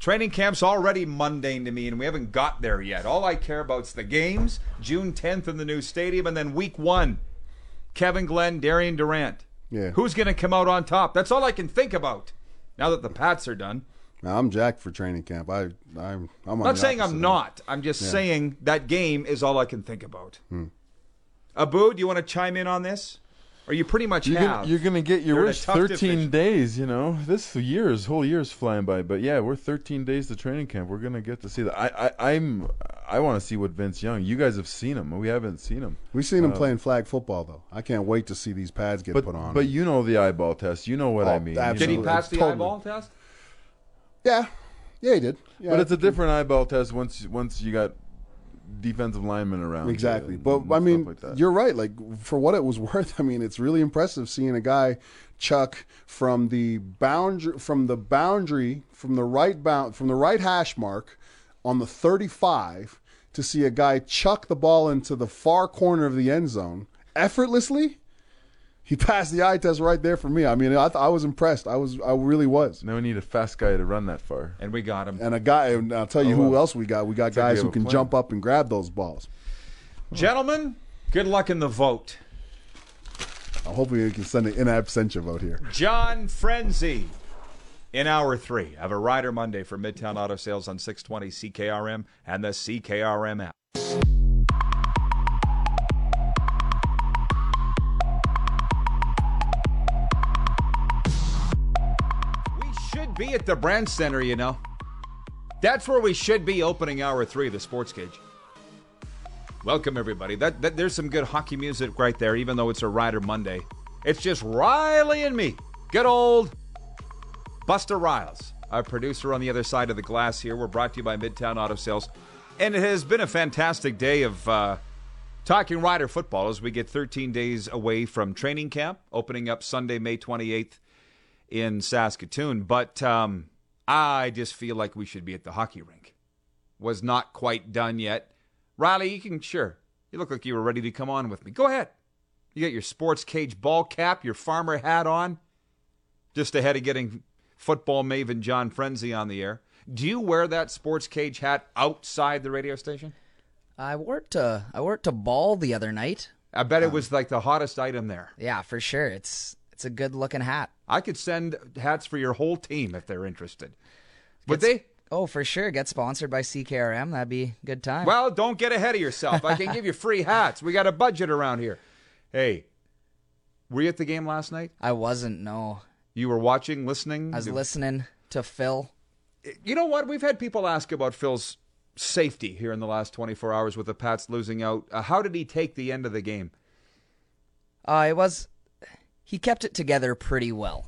C: Training camp's already mundane to me, and we haven't got there yet. All I care about is the games, June tenth in the new stadium, and then week one, Kevin Glenn, Darian Durant.
D: Yeah.
C: Who's going to come out on top? That's all I can think about now that the Pats are done.
D: Now, I'm jacked for training camp. I, I'm, I'm on
C: not
D: the
C: saying I'm
D: opposite
C: not. I'm just
D: Yeah.
C: saying that game is all I can think about.
D: Hmm.
C: Abu, do you want to chime in on this? Or you pretty much
E: You're
C: have.
E: gonna, you're gonna get your
C: You're in a
E: wish.
C: tough
E: thirteen
C: division.
E: days. You know, this year's whole year's flying by. But yeah, we're thirteen days to training camp. We're gonna get to see that. I, I I'm I want to see what Vince Young. You guys have seen him. We haven't seen him.
D: We've seen him
E: Uh,
D: playing flag football, though. I can't wait to see these pads get
E: But
D: put on.
E: but you know the eyeball test. You know what
D: Oh,
E: I mean. you
D: absolutely.
C: Did he
E: know.
C: pass the
D: Totally.
C: eyeball test?
D: yeah, yeah, he did. Yeah,
E: But it's a different eyeball test once once you got defensive linemen around. you
D: Exactly.
E: and-
D: But
E: and
D: I
E: stuff
D: mean,
E: like that.
D: you're right. Like, for what it was worth, I mean, it's really impressive seeing a guy chuck from the boundary from the boundary from the right bound from the right hash mark on the thirty-five to see a guy chuck the ball into the far corner of the end zone effortlessly. He passed the eye test right there for me. I mean, I, th- I was impressed. I was, I really was.
E: Now we need a fast guy to run that far.
C: And we got him.
D: And a guy, and I'll tell you
E: Oh,
D: who
E: well.
D: else we got. We got
E: like we
D: guys
E: have
D: who
E: a
D: can
E: plan.
D: jump up and grab those balls.
C: Gentlemen, good luck in the vote.
D: Hopefully, we can send an in absentia vote here.
C: John Frenzy in hour three of a Rider Monday for Midtown Auto Sales on six twenty C K R M and the C K R M app. We should be at the Brand Center, you know. That's where we should be opening hour three of the Sports Cage. Welcome, everybody. That, that There's some good hockey music right there, even though it's a Rider Monday. It's just Riley and me. Good old Buster Riles, our producer on the other side of the glass here. We're brought to you by Midtown Auto Sales. And it has been a fantastic day of uh, talking Rider football as we get thirteen days away from training camp, opening up Sunday, May twenty-eighth in Saskatoon. But um, I just feel like we should be at the hockey rink. Was not quite done yet. Riley, you can, sure. You look like you were ready to come on with me. Go ahead. You got your Sports Cage ball cap, your farmer hat on, just ahead of getting football maven John Frenzy on the air. Do you wear that Sports Cage hat outside the radio station?
I: I wore it to I wore it to ball the other night.
C: I bet it was like the hottest item there.
I: Yeah, for sure. It's it's a good looking hat.
C: I could send hats for your whole team if they're interested. Would
I: Gets-
C: they?
I: Oh, for sure. Get sponsored by C K R M. That'd be a good time.
C: Well, don't get ahead of yourself. I can give you free hats. We got a budget around here. Hey, were you at the game last night?
I: I wasn't. No,
C: You were watching, listening?
I: I was listening to Phil.
C: You know what? We've had people ask about Phil's safety here in the last twenty-four hours with the Pats losing out. Uh, how did he take the end of the game?
I: Uh, it was. He kept it together pretty well.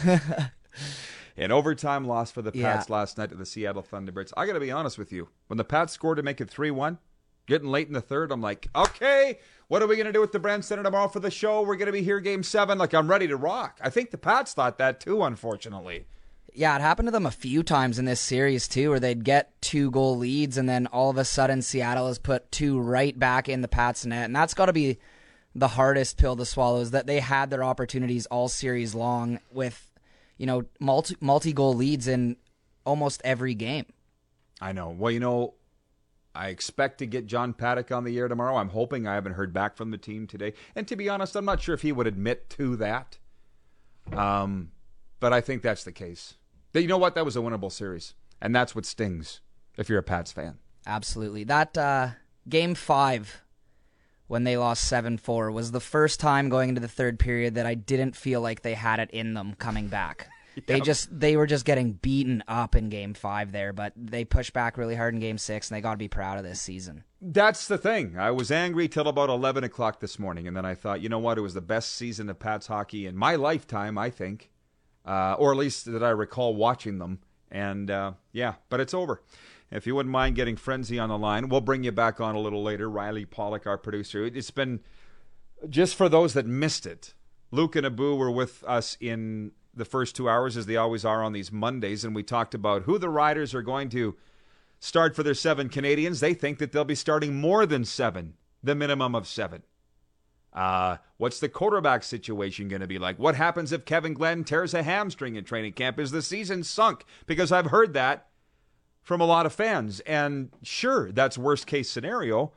C: An overtime loss for the Pats
I: Yeah.
C: last night to the Seattle Thunderbirds. I got to be honest with you. When the Pats scored to make it three one, getting late in the third, I'm like, okay, what are we going to do with the Brand Center tomorrow for the show? We're going to be here game seven. Like, I'm ready to rock. I think the Pats thought that too, unfortunately.
I: Yeah, it happened to them a few times in this series too, where they'd get two goal leads and then all of a sudden Seattle has put two right back in the Pats net, and that's got to be the hardest pill to swallow. Is that they had their opportunities all series long with, you know, multi multi goal leads in almost every game.
C: I know. Well, you know, I expect to get John Paddock on the air tomorrow. I'm hoping. I haven't heard back from the team today. And to be honest, I'm not sure if he would admit to that. Um, but I think that's the case. But you know what? That was a winnable series. And that's what stings if you're a Pats fan.
I: Absolutely. That uh, game five, when they lost seven four, was the first time going into the third period that I didn't feel like they had it in them coming back. They just they were just getting beaten up in game five there, but they pushed back really hard in game six, and they got to be proud of this season.
C: That's the thing. I was angry till about eleven o'clock this morning, and then I thought, you know what? It was the best season of Pats hockey in my lifetime, I think, uh, or at least that I recall watching them. And, uh, yeah, but it's over. If you wouldn't mind getting Frenzy on the line, we'll bring you back on a little later. Riley Pollock, our producer. It's been, just for those that missed it, Luke and Abu were with us in the first two hours, as they always are on these Mondays, and we talked about who the Riders are going to start for their seven Canadians. They think that they'll be starting more than seven, the minimum of seven. Uh, what's the quarterback situation going to be like? What happens if Kevin Glenn tears a hamstring in training camp? Is the season sunk? Because I've heard that. from a lot of fans. And sure, that's worst case scenario.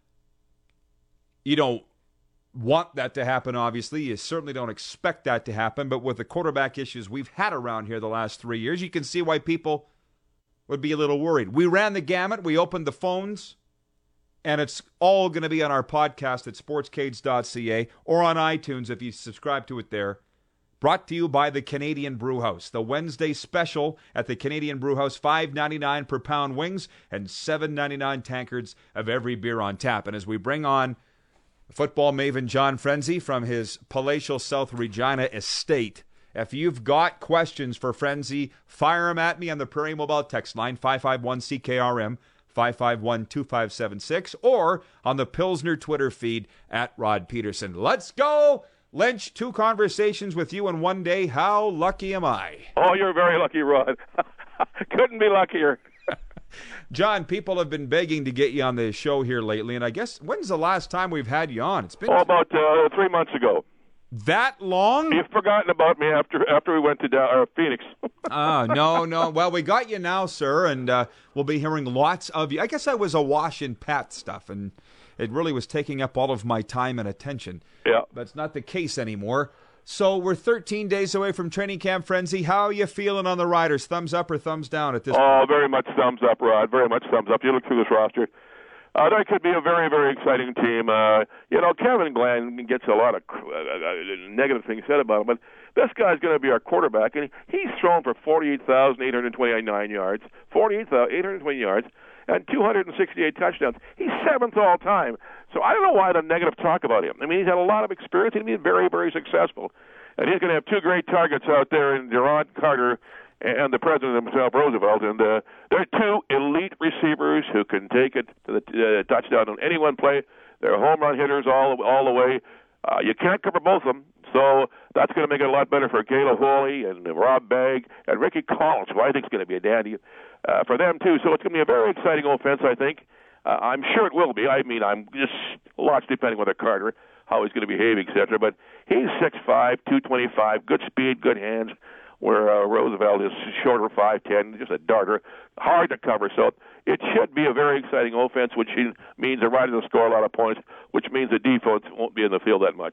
C: You don't want that to happen, obviously. You certainly don't expect that to happen. But with the quarterback issues we've had around here the last three years, you can see why people would be a little worried. We ran the gamut. We opened the phones. And it's all going to be on our podcast at sportscades dot c a or on iTunes if you subscribe to it there. Brought to you by the Canadian Brewhouse. The Wednesday special at the Canadian Brewhouse, five ninety-nine per pound wings and seven ninety-nine tankards of every beer on tap. And as we bring on football maven John Frenzy from his palatial South Regina estate, if you've got questions for Frenzy, fire them at me on the Prairie Mobile text line, five five one C K R M, five five one, two five seven six, or on the Pilsner Twitter feed at Rod Peterson. Let's go! Lynch, two conversations with you in one day. How lucky am I?
F: Oh, you're very lucky, Rod. Couldn't be luckier.
C: John, people have been begging to get you on the show here lately, and I guess, when's the last time we've had you on? It's been
F: Oh, about uh, three months ago.
C: that long?
F: You've forgotten about me after after we went to uh, Phoenix.
C: Ah, no, no. Well, we got you now, sir, and uh, we'll be hearing lots of you. I guess I was awash in Pat stuff, and it really was taking up all of my time and attention.
F: Yeah.
C: But it's not the case anymore. So we're thirteen days away from training camp, Frenzy. How are you feeling on the Riders? Thumbs up or thumbs down at this
F: Oh,
C: point?
F: very much thumbs up, Rod. Very much thumbs up. You look through this roster. Uh, that could be a very, very exciting team. Uh, you know, Kevin Glenn gets a lot of uh, uh, negative things said about him, but this guy's going to be our quarterback, and he's thrown for forty-eight thousand eight hundred twenty-nine yards, forty-eight thousand eight hundred twenty yards, and two hundred sixty-eight touchdowns. He's seventh all time. So I don't know why the negative talk about him. I mean, he's had a lot of experience, and he's been very, very successful. And he's going to have two great targets out there in Durant Carter and the president himself, Roosevelt, and uh, they're two elite receivers who can take it to the uh, touchdown on any one play. They're home run hitters all all the way. Uh, you can't cover both of them, so that's going to make it a lot better for Caleb Hooley and Rob Bagg and Ricky Collins, who I think is going to be a dandy uh, for them too. So it's going to be a very exciting offense, I think. Uh, I'm sure it will be. I mean, I'm just lots depending on the Carter, how he's going to behave, et cetera. But he's six five, two twenty-five, good speed, good hands, where uh, Roosevelt is shorter, five ten, just a darter, hard to cover. So it should be a very exciting offense, which means the Riders will score a lot of points, which means the defense won't be in the field that much.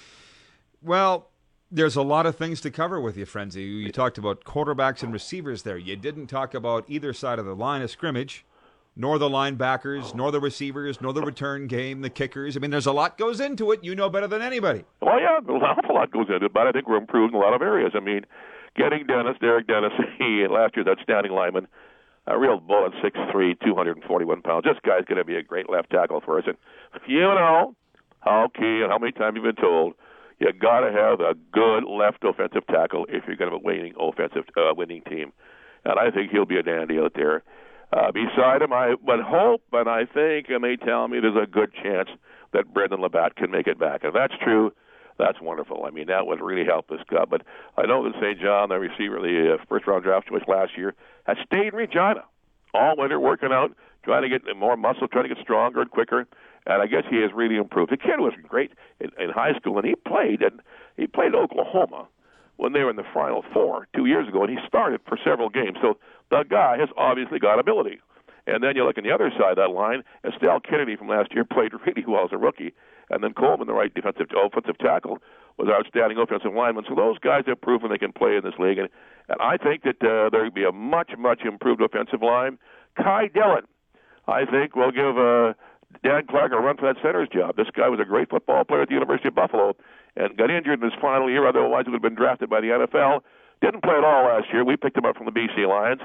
C: Well, there's a lot of things to cover with you, Frenzy. You talked about quarterbacks and receivers there. You didn't talk about either side of the line of scrimmage, nor the linebackers, nor the receivers, nor the return game, the kickers. I mean, there's a lot goes into it. You know better than anybody.
F: Well, yeah, an awful lot goes into it, but I think we're improved in a lot of areas. I mean, getting Dennis, Derek Dennis, he last year's outstanding lineman, a real bullet, six three, two hundred forty-one pounds. This guy's going to be a great left tackle for us. And you know how key and how many times you've been told you got to have a good left offensive tackle if you're going to have a winning offensive uh, winning team. And I think he'll be a dandy out there. Uh, beside him, I would hope, and I think, and they tell me there's a good chance that Brendan Labatt can make it back. If that's true, that's wonderful. I mean, that would really help this club. But I know that Saint John, the receiver, the uh, first-round draft choice last year, has stayed in Regina all winter, working out, trying to get more muscle, trying to get stronger and quicker. And I guess he has really improved. The kid was great in, in high school, and he played, and he played Oklahoma when they were in the Final Four two years ago, and he started for several games. So the guy has obviously got ability. And then you look on the other side of that line, Estelle Kennedy from last year played really well as a rookie. And then Coleman, the right defensive offensive tackle, was our outstanding offensive lineman. So those guys have proven they can play in this league. And, and I think that uh, there will be a much, much improved offensive line. Kai Dillon, I think, will give uh, Dan Clark a run for that center's job. This guy was a great football player at the University of Buffalo and got injured in his final year. Otherwise, he would have been drafted by the N F L. Didn't play at all last year. We picked him up from the B C Lions.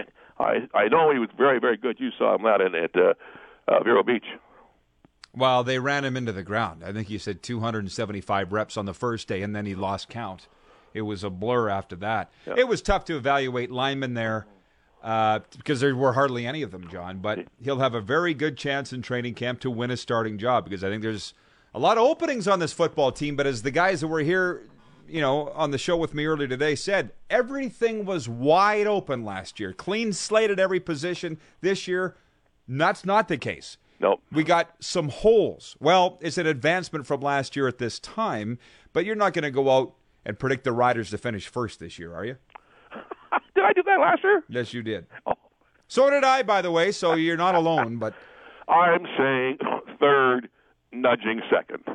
F: I I know he was very, very good. You saw him that in at uh, uh, Vero Beach.
C: Well, they ran him into the ground. I think he said two hundred seventy-five reps on the first day, and then he lost count. It was a blur after that. Yeah. It was tough to evaluate linemen there uh, because there were hardly any of them, John. But he'll have a very good chance in training camp to win a starting job because I think there's a lot of openings on this football team. But as the guys that were here, you know, on the show with me earlier today said, everything was wide open last year. Clean slate at every position. This year, that's not the case.
F: Nope.
C: We got some holes. Well, it's an advancement from last year at this time, but you're not going to go out and predict the Riders to finish first this year, are you?
F: Did I do that last year?
C: Yes, you did.
F: Oh.
C: So did I, by the way, so you're not alone. But
F: I'm saying third, nudging second.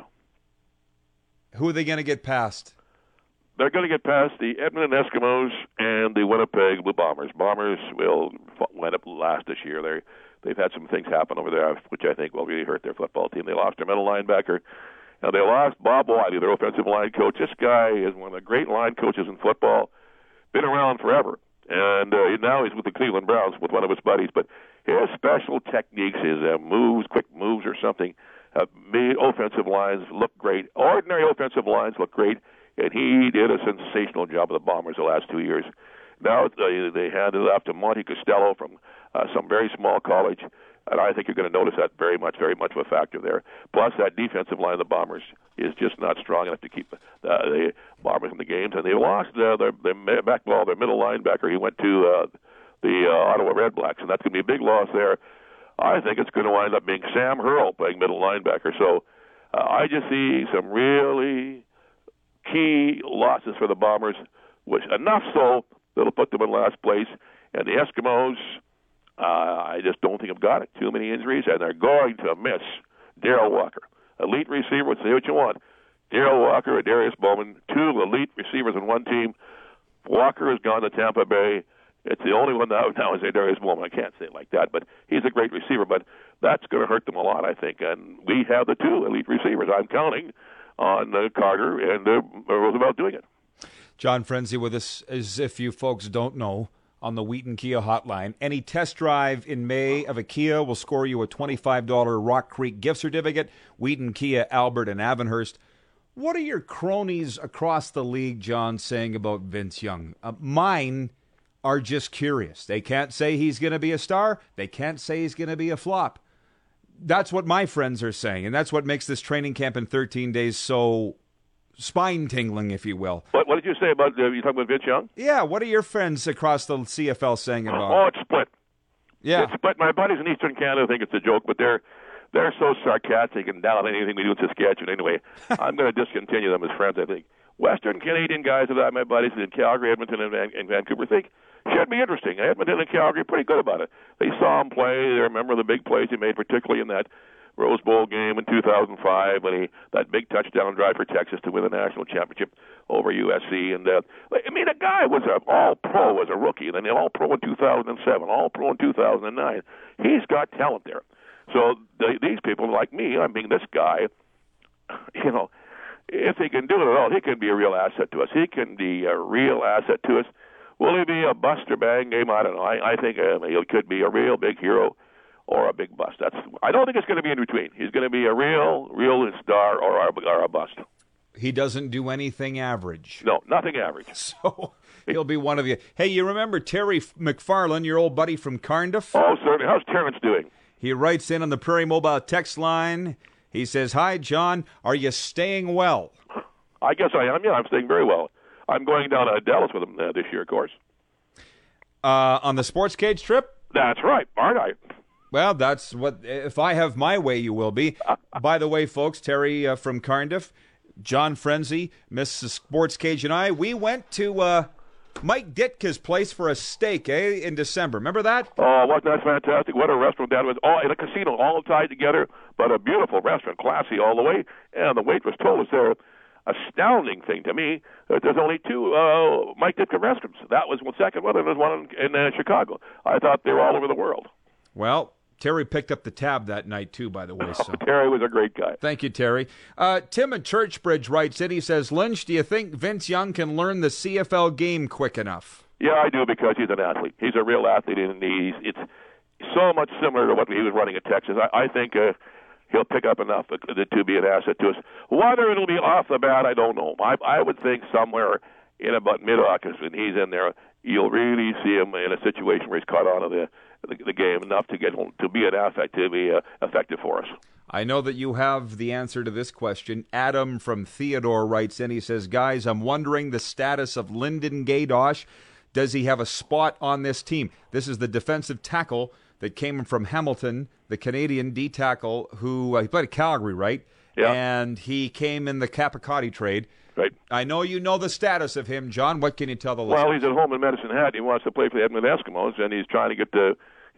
C: Who are they going to get past?
F: They're going to get past the Edmonton Eskimos and the Winnipeg Blue Bombers. Bombers will wind up last this year. They they've had some things happen over there, which I think will really hurt their football team. They lost their middle linebacker. Now they lost Bob Wiley, their offensive line coach. This guy is one of the great line coaches in football. Been around forever, and uh, now he's with the Cleveland Browns with one of his buddies. But his special techniques, his uh, moves, quick moves or something, have made offensive lines look great. Ordinary offensive lines look great. And he did a sensational job with the Bombers the last two years. Now they, they handed it off to Monty Costello from uh, some very small college, and I think you're going to notice that very much, very much of a factor there. Plus, that defensive line of the Bombers is just not strong enough to keep uh, the Bombers in the games. And they lost uh, their, their back ball, their middle linebacker. He went to uh, the uh, Ottawa Red Blacks, and that's going to be a big loss there. I think it's going to wind up being Sam Hurl playing middle linebacker. So uh, I just see some really key losses for the Bombers, which enough so that'll put them in last place. And the Eskimos, uh, I just don't think have got it. Too many injuries, and they're going to miss Darrell Walker. Elite receiver, say what you want. Darrell Walker and Darius Bowman, two elite receivers in one team. Walker has gone to Tampa Bay. It's the only one now, now is Darius Bowman. I can't say it like that, but he's a great receiver. But that's going to hurt them a lot, I think. And we have the two elite receivers. I'm counting on uh, Carter and uh, Roosevelt doing it.
C: John Frenzy with us, as if you folks don't know, on the Wheaton Kia hotline. Any test drive in May of a Kia will score you a twenty-five dollars Rock Creek gift certificate. Wheaton Kia, Albert, and Avonhurst. What are your cronies across the league, John, saying about Vince Young? Uh, mine are just curious. They can't say he's going to be a star. They can't say he's going to be a flop. That's what my friends are saying, and that's what makes this training camp in thirteen days so spine-tingling, if you will.
F: What, what did you say about, uh, you talking about Vince Young?
C: Yeah, what are your friends across the C F L saying about
F: Oh,
C: it?
F: it's split.
C: Yeah.
F: It's split. My buddies in Eastern Canada think it's a joke, but they're they're so sarcastic and down on anything we do in Saskatchewan anyway. I'm going to discontinue them as friends, I think. Western Canadian guys that I, my buddies in Calgary, Edmonton, and, Van- and Vancouver think should be interesting. Edmonton and Calgary are pretty good about it. They saw him play. They remember the big plays he made, particularly in that Rose Bowl game in two thousand five when he that big touchdown drive for Texas to win the national championship over U S C. And uh, I mean, the guy was an All-Pro as a rookie, and then an All-Pro in two thousand seven, All-Pro in two thousand nine. He's got talent there. So the, these people like me, I mean, this guy, you know, if he can do it at all, he can be a real asset to us. He can be a real asset to us. Will he be a bust or bang game? I don't know. I, I think uh, he could be a real big hero or a big bust. That's. I don't think it's going to be in between. He's going to be a real, real star or a, or a bust.
C: He doesn't do anything average.
F: No, nothing average.
C: So he'll be one of you. Hey, you remember Terry McFarland, your old buddy from Cardiff?
F: Oh, certainly. How's Terrence doing?
C: He writes in on the Prairie Mobile text line. He says, "Hi, John. Are you staying well?"
F: I guess I am. Yeah, I'm staying very well. I'm going down to Dallas with him uh, this year, of course.
C: Uh, on the Sports Cage trip?
F: That's right, aren't I?
C: Well, that's what, if I have my way, you will be. By the way, folks, Terry uh, from Cardiff, John Frenzy, Missus Sports Cage, and I, we went to uh, Mike Ditka's place for a steak, eh, in December. Remember that?
F: Oh, wasn't that fantastic? What a restaurant that was. Oh, in a casino, all tied together, but a beautiful restaurant, classy all the way. And the waitress told us there, astounding thing to me, that there's only two uh, Mike Ditka restaurants. That was one second one, and there's one in, in uh, Chicago. I thought they were all over the world.
C: Well, Terry picked up the tab that night, too, by the way. So.
F: Oh, Terry was a great guy.
C: Thank you, Terry. Uh, Tim at Churchbridge writes in, he says, Lynch, do you think Vince Young can learn the C F L game quick enough?
F: Yeah, I do, because he's an athlete. He's a real athlete, and he's, it's so much similar to what he was running at Texas. I, I think uh, he'll pick up enough to, to be an asset to us. Whether it'll be off the bat, I don't know. I, I would think somewhere in about mid-August, when he's in there, you'll really see him in a situation where he's caught on to the The, the game enough to get to be an effect to be uh, effective for us.
C: I know that you have the answer to this question. Adam from Theodore writes in. He says, "Guys, I'm wondering the status of Lyndon Gaydosh. Does he have a spot on this team?" This is the defensive tackle that came from Hamilton, the Canadian D tackle who uh, he played at Calgary, right?
F: Yeah.
C: And he came in the Capicotti trade.
F: Right.
C: I know you know the status of him, John. What can you tell the listeners?
F: Well, he's at home in Medicine Hat. He wants to play for the Edmonton Eskimos, and he's trying to get to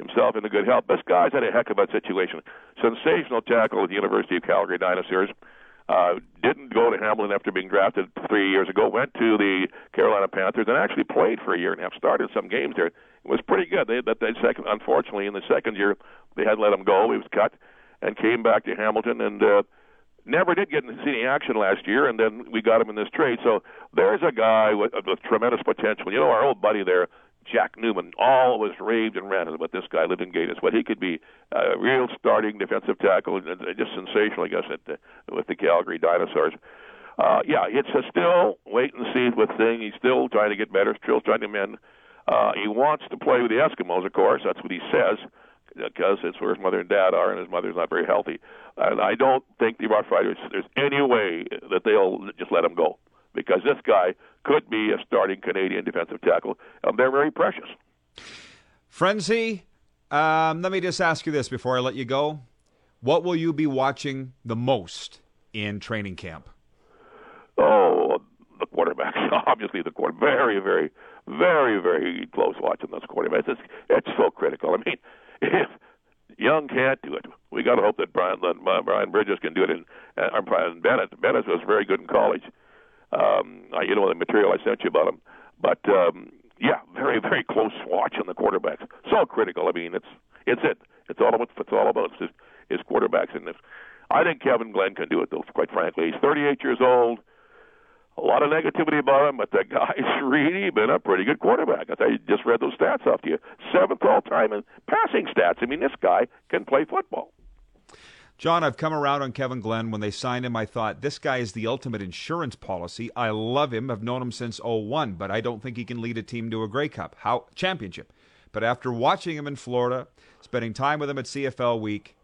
F: himself into good health. This guy's had a heck of a situation. Sensational tackle at the University of Calgary Dinosaurs. Uh, didn't go to Hamilton after being drafted three years ago. Went to the Carolina Panthers and actually played for a year and a half. Started some games there. It was pretty good. They, that they second, unfortunately, in the second year, they had to let him go. He was cut and came back to Hamilton and uh, never did get to see any action last year. And then we got him in this trade. So there's a guy with, with tremendous potential. You know, our old buddy there, Jack Newman, always raved and ranted about this guy, lived in Gatiss, what he could be a real starting defensive tackle, just sensational, I guess, at the, with the Calgary Dinosaurs. Uh, yeah, it's a still wait and see with thing. He's still trying to get better, still trying to mend. Uh, he wants to play with the Eskimos, of course. That's what he says, because it's where his mother and dad are, and his mother's not very healthy. And I don't think the Rough Riders, there's any way that they'll just let him go, because this guy could be a starting Canadian defensive tackle. Um, they're very precious.
C: Frenzy, um, let me just ask you this before I let you go. What will you be watching the most in training camp?
F: Oh, the quarterbacks. Obviously, the quarterback. Very, very, very, very close watching those quarterbacks. It's, it's so critical. I mean, if Young can't do it, we got to hope that Brian, uh, Brian Bridges can do it. And uh, Brian Bennett. Bennett was very good in college. Um, you know the material I sent you about him, but um, yeah, very very close watch on the quarterbacks. So critical. I mean, it's it's it. It's all about it's all about his, his quarterbacks. And if, I think Kevin Glenn can do it, though. Quite frankly, he's thirty-eight years old. A lot of negativity about him, but the guy's really been a pretty good quarterback. I you just read those stats off to you. Seventh all time in passing stats. I mean, this guy can play football.
C: John, I've come around on Kevin Glenn. When they signed him, I thought, this guy is the ultimate insurance policy. I love him. I've known him since oh one, but I don't think he can lead a team to a Grey Cup how championship. But after watching him in Florida, spending time with him at C F L Week,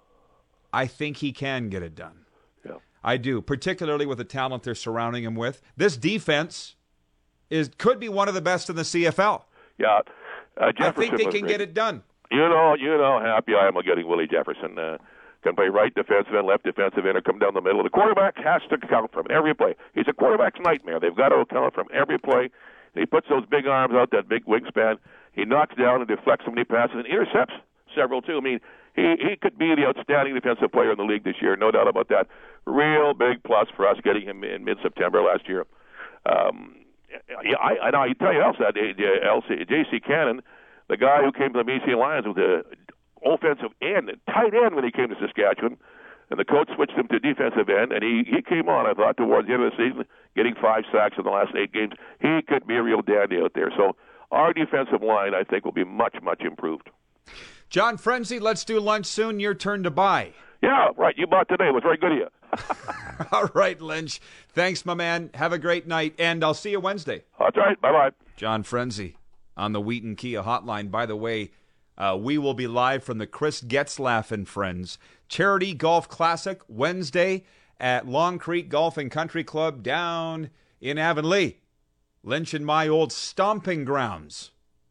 C: I think he can get it done.
F: Yeah.
C: I do, particularly with the talent they're surrounding him with. This defense is could be one of the best in the C F L.
F: Yeah. Uh,
C: I think they can
F: great.
C: get it done.
F: You know, you know how happy I am with getting Willie Jefferson. Uh, Can play right defensive end, left defensive end, or come down the middle. The quarterback has to count from every play. He's a quarterback's nightmare. They've got to account from every play. He puts those big arms out, that big wingspan. He knocks down and deflects when he passes and intercepts several, too. I mean, he, he could be the outstanding defensive player in the league this year, no doubt about that. Real big plus for us getting him in mid-September last year. Um, yeah, I, I, I tell you else, that J C Cannon, the guy who came to the B C Lions with the offensive end, tight end when he came to Saskatchewan, and the coach switched him to defensive end, and he, he came on, I thought, towards the end of the season, getting five sacks in the last eight games. He could be a real dandy out there. So our defensive line, I think, will be much, much improved.
C: John Frenzy, let's do lunch soon. Your turn to buy.
F: Yeah, right. You bought today. It was very good of you.
C: All right, Lynch. Thanks, my man. Have a great night, and I'll see you Wednesday.
F: That's right. Bye-bye.
C: John Frenzy on the Wheaton Kia hotline. By the way, Uh, we will be live from the Chris Getzlaff and Friends Charity Golf Classic Wednesday at Long Creek Golf and Country Club down in Avonlea. Lynch and my old stomping grounds.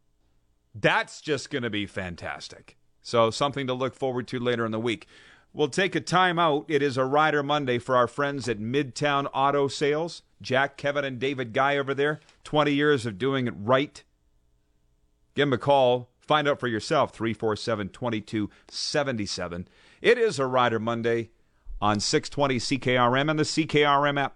C: That's just going to be fantastic. So something to look forward to later in the week. We'll take a time out. It is a Rider Monday for our friends at Midtown Auto Sales. Jack, Kevin, and David Guy over there. twenty years of doing it right. Give them a call. Find out for yourself, three four seven, two two seven seven. It is a Rider Monday on six twenty C K R M and the C K R M app.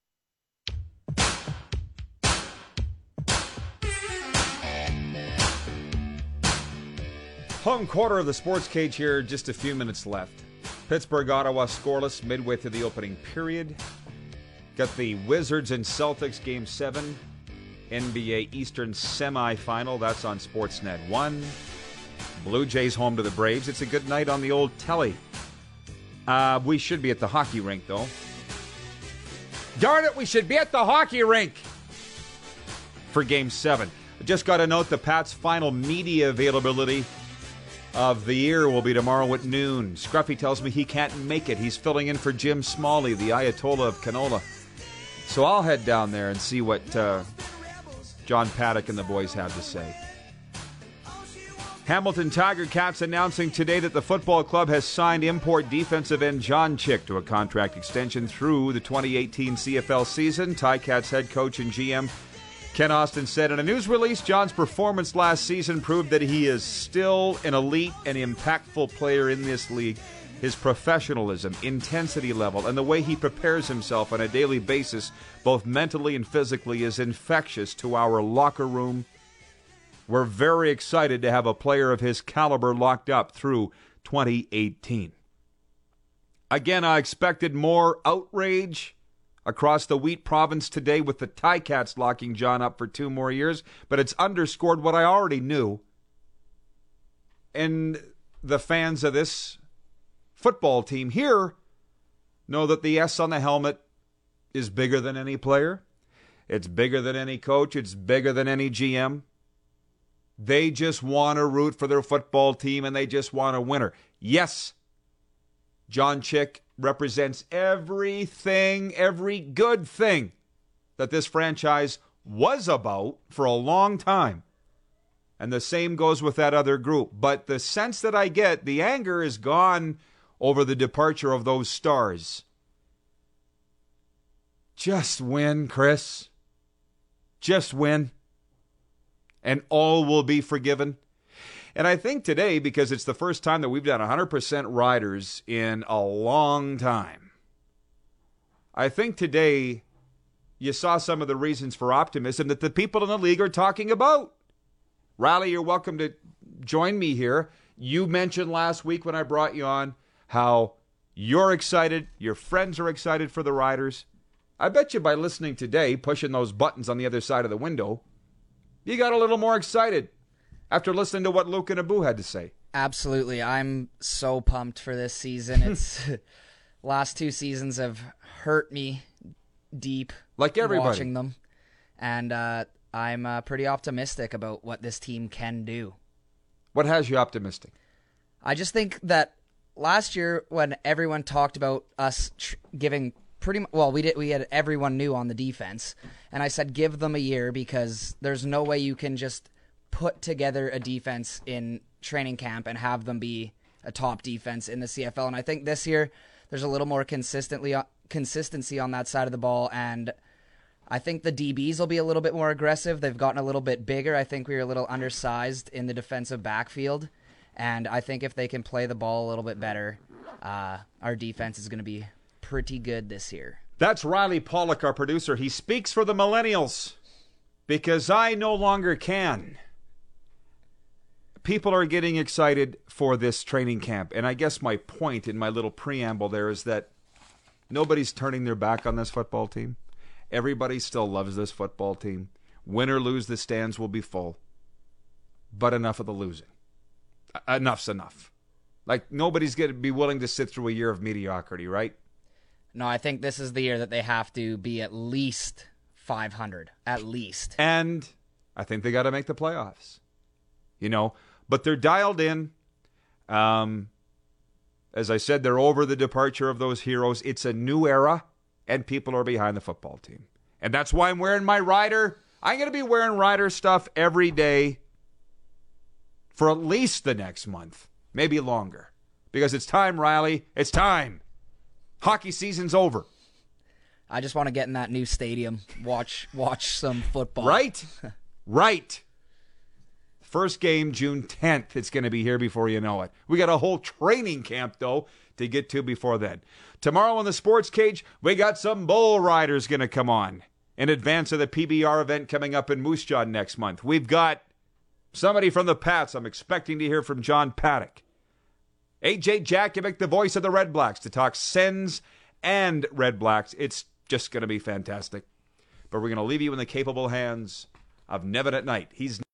C: Home quarter of the Sports Cage here, just a few minutes left. Pittsburgh, Ottawa scoreless midway through the opening period. Got the Wizards and Celtics game seven. N B A Eastern semifinal. That's on Sportsnet one. Blue Jays home to the Braves. It's a good night on the old telly. Uh, we should be at the hockey rink, though. Darn it, we should be at the hockey rink for Game seven. I just got to note the Pats' final media availability of the year will be tomorrow at noon. Scruffy tells me he can't make it. He's filling in for Jim Smalley, the Ayatollah of canola. So I'll head down there and see what Uh, John Paddock and the boys have to say. Hamilton Tiger Cats announcing today that the football club has signed import defensive end John Chick to a contract extension through the twenty eighteen C F L season. Ticats head coach and G M Ken Austin said in a news release, John's performance last season proved that he is still an elite and impactful player in this league. His professionalism, intensity level, and the way he prepares himself on a daily basis, both mentally and physically, is infectious to our locker room. We're very excited to have a player of his caliber locked up through twenty eighteen. Again, I expected more outrage across the Wheat Province today with the Ticats locking John up for two more years, but it's underscored what I already knew. And the fans of this football team here know that the S on the helmet is bigger than any player. It's bigger than any coach. It's bigger than any G M. They just want to root for their football team, and they just want a winner. Yes, John Chick represents everything, every good thing that this franchise was about for a long time. And the same goes with that other group. But the sense that I get, the anger is gone over the departure of those stars. Just win, Chris. Just win. And all will be forgiven. And I think today, because it's the first time that we've done one hundred percent riders in a long time, I think today you saw some of the reasons for optimism that the people in the league are talking about. Riley, you're welcome to join me here. You mentioned last week when I brought you on how you're excited, your friends are excited for the Riders. I bet you by listening today, pushing those buttons on the other side of the window, you got a little more excited after listening to what Luke and Abu had to say.
I: Absolutely. I'm so pumped for this season. It's last two seasons have hurt me deep.
C: Like everybody.
I: Watching them. And uh, I'm uh, pretty optimistic about what this team can do.
C: What has you optimistic?
I: I just think that last year, when everyone talked about us tr- giving pretty much, well, we did, we had everyone new on the defense, and I said give them a year because there's no way you can just put together a defense in training camp and have them be a top defense in the C F L. And I think this year there's a little more consistently consistency on that side of the ball, and I think the D Bs will be a little bit more aggressive. They've gotten a little bit bigger. I think we were a little undersized in the defensive backfield. And I think if they can play the ball a little bit better, uh, our defense is going to be pretty good this year.
C: That's Riley Pollock, our producer. He speaks for the millennials because I no longer can. People are getting excited for this training camp. And I guess my point in my little preamble there is that nobody's turning their back on this football team. Everybody still loves this football team. Win or lose, the stands will be full. But enough of the losing. Enough's enough. Like, nobody's going to be willing to sit through a year of mediocrity, right?
I: No, I think this is the year that they have to be at least five hundred. At least.
C: And I think they got to make the playoffs. You know, but they're dialed in. Um, as I said, they're over the departure of those heroes. It's a new era, and people are behind the football team. And that's why I'm wearing my Rider. I'm going to be wearing Rider stuff every day for at least the next month, maybe longer. Because it's time, Riley. It's time. Hockey season's over.
I: I just want to get in that new stadium, watch watch some football.
C: Right? Right. First game, June tenth. It's going to be here before you know it. We got a whole training camp, though, to get to before then. Tomorrow on the Sports Cage, we got some bull riders going to come on in advance of the P B R event coming up in Moose Jaw next month. We've got somebody from the Pats. I'm expecting to hear from John Paddock. A J Jakubic, the voice of the Red Blacks, to talk Sens and Red Blacks. It's just going to be fantastic. But we're going to leave you in the capable hands of Nevin at Night. He's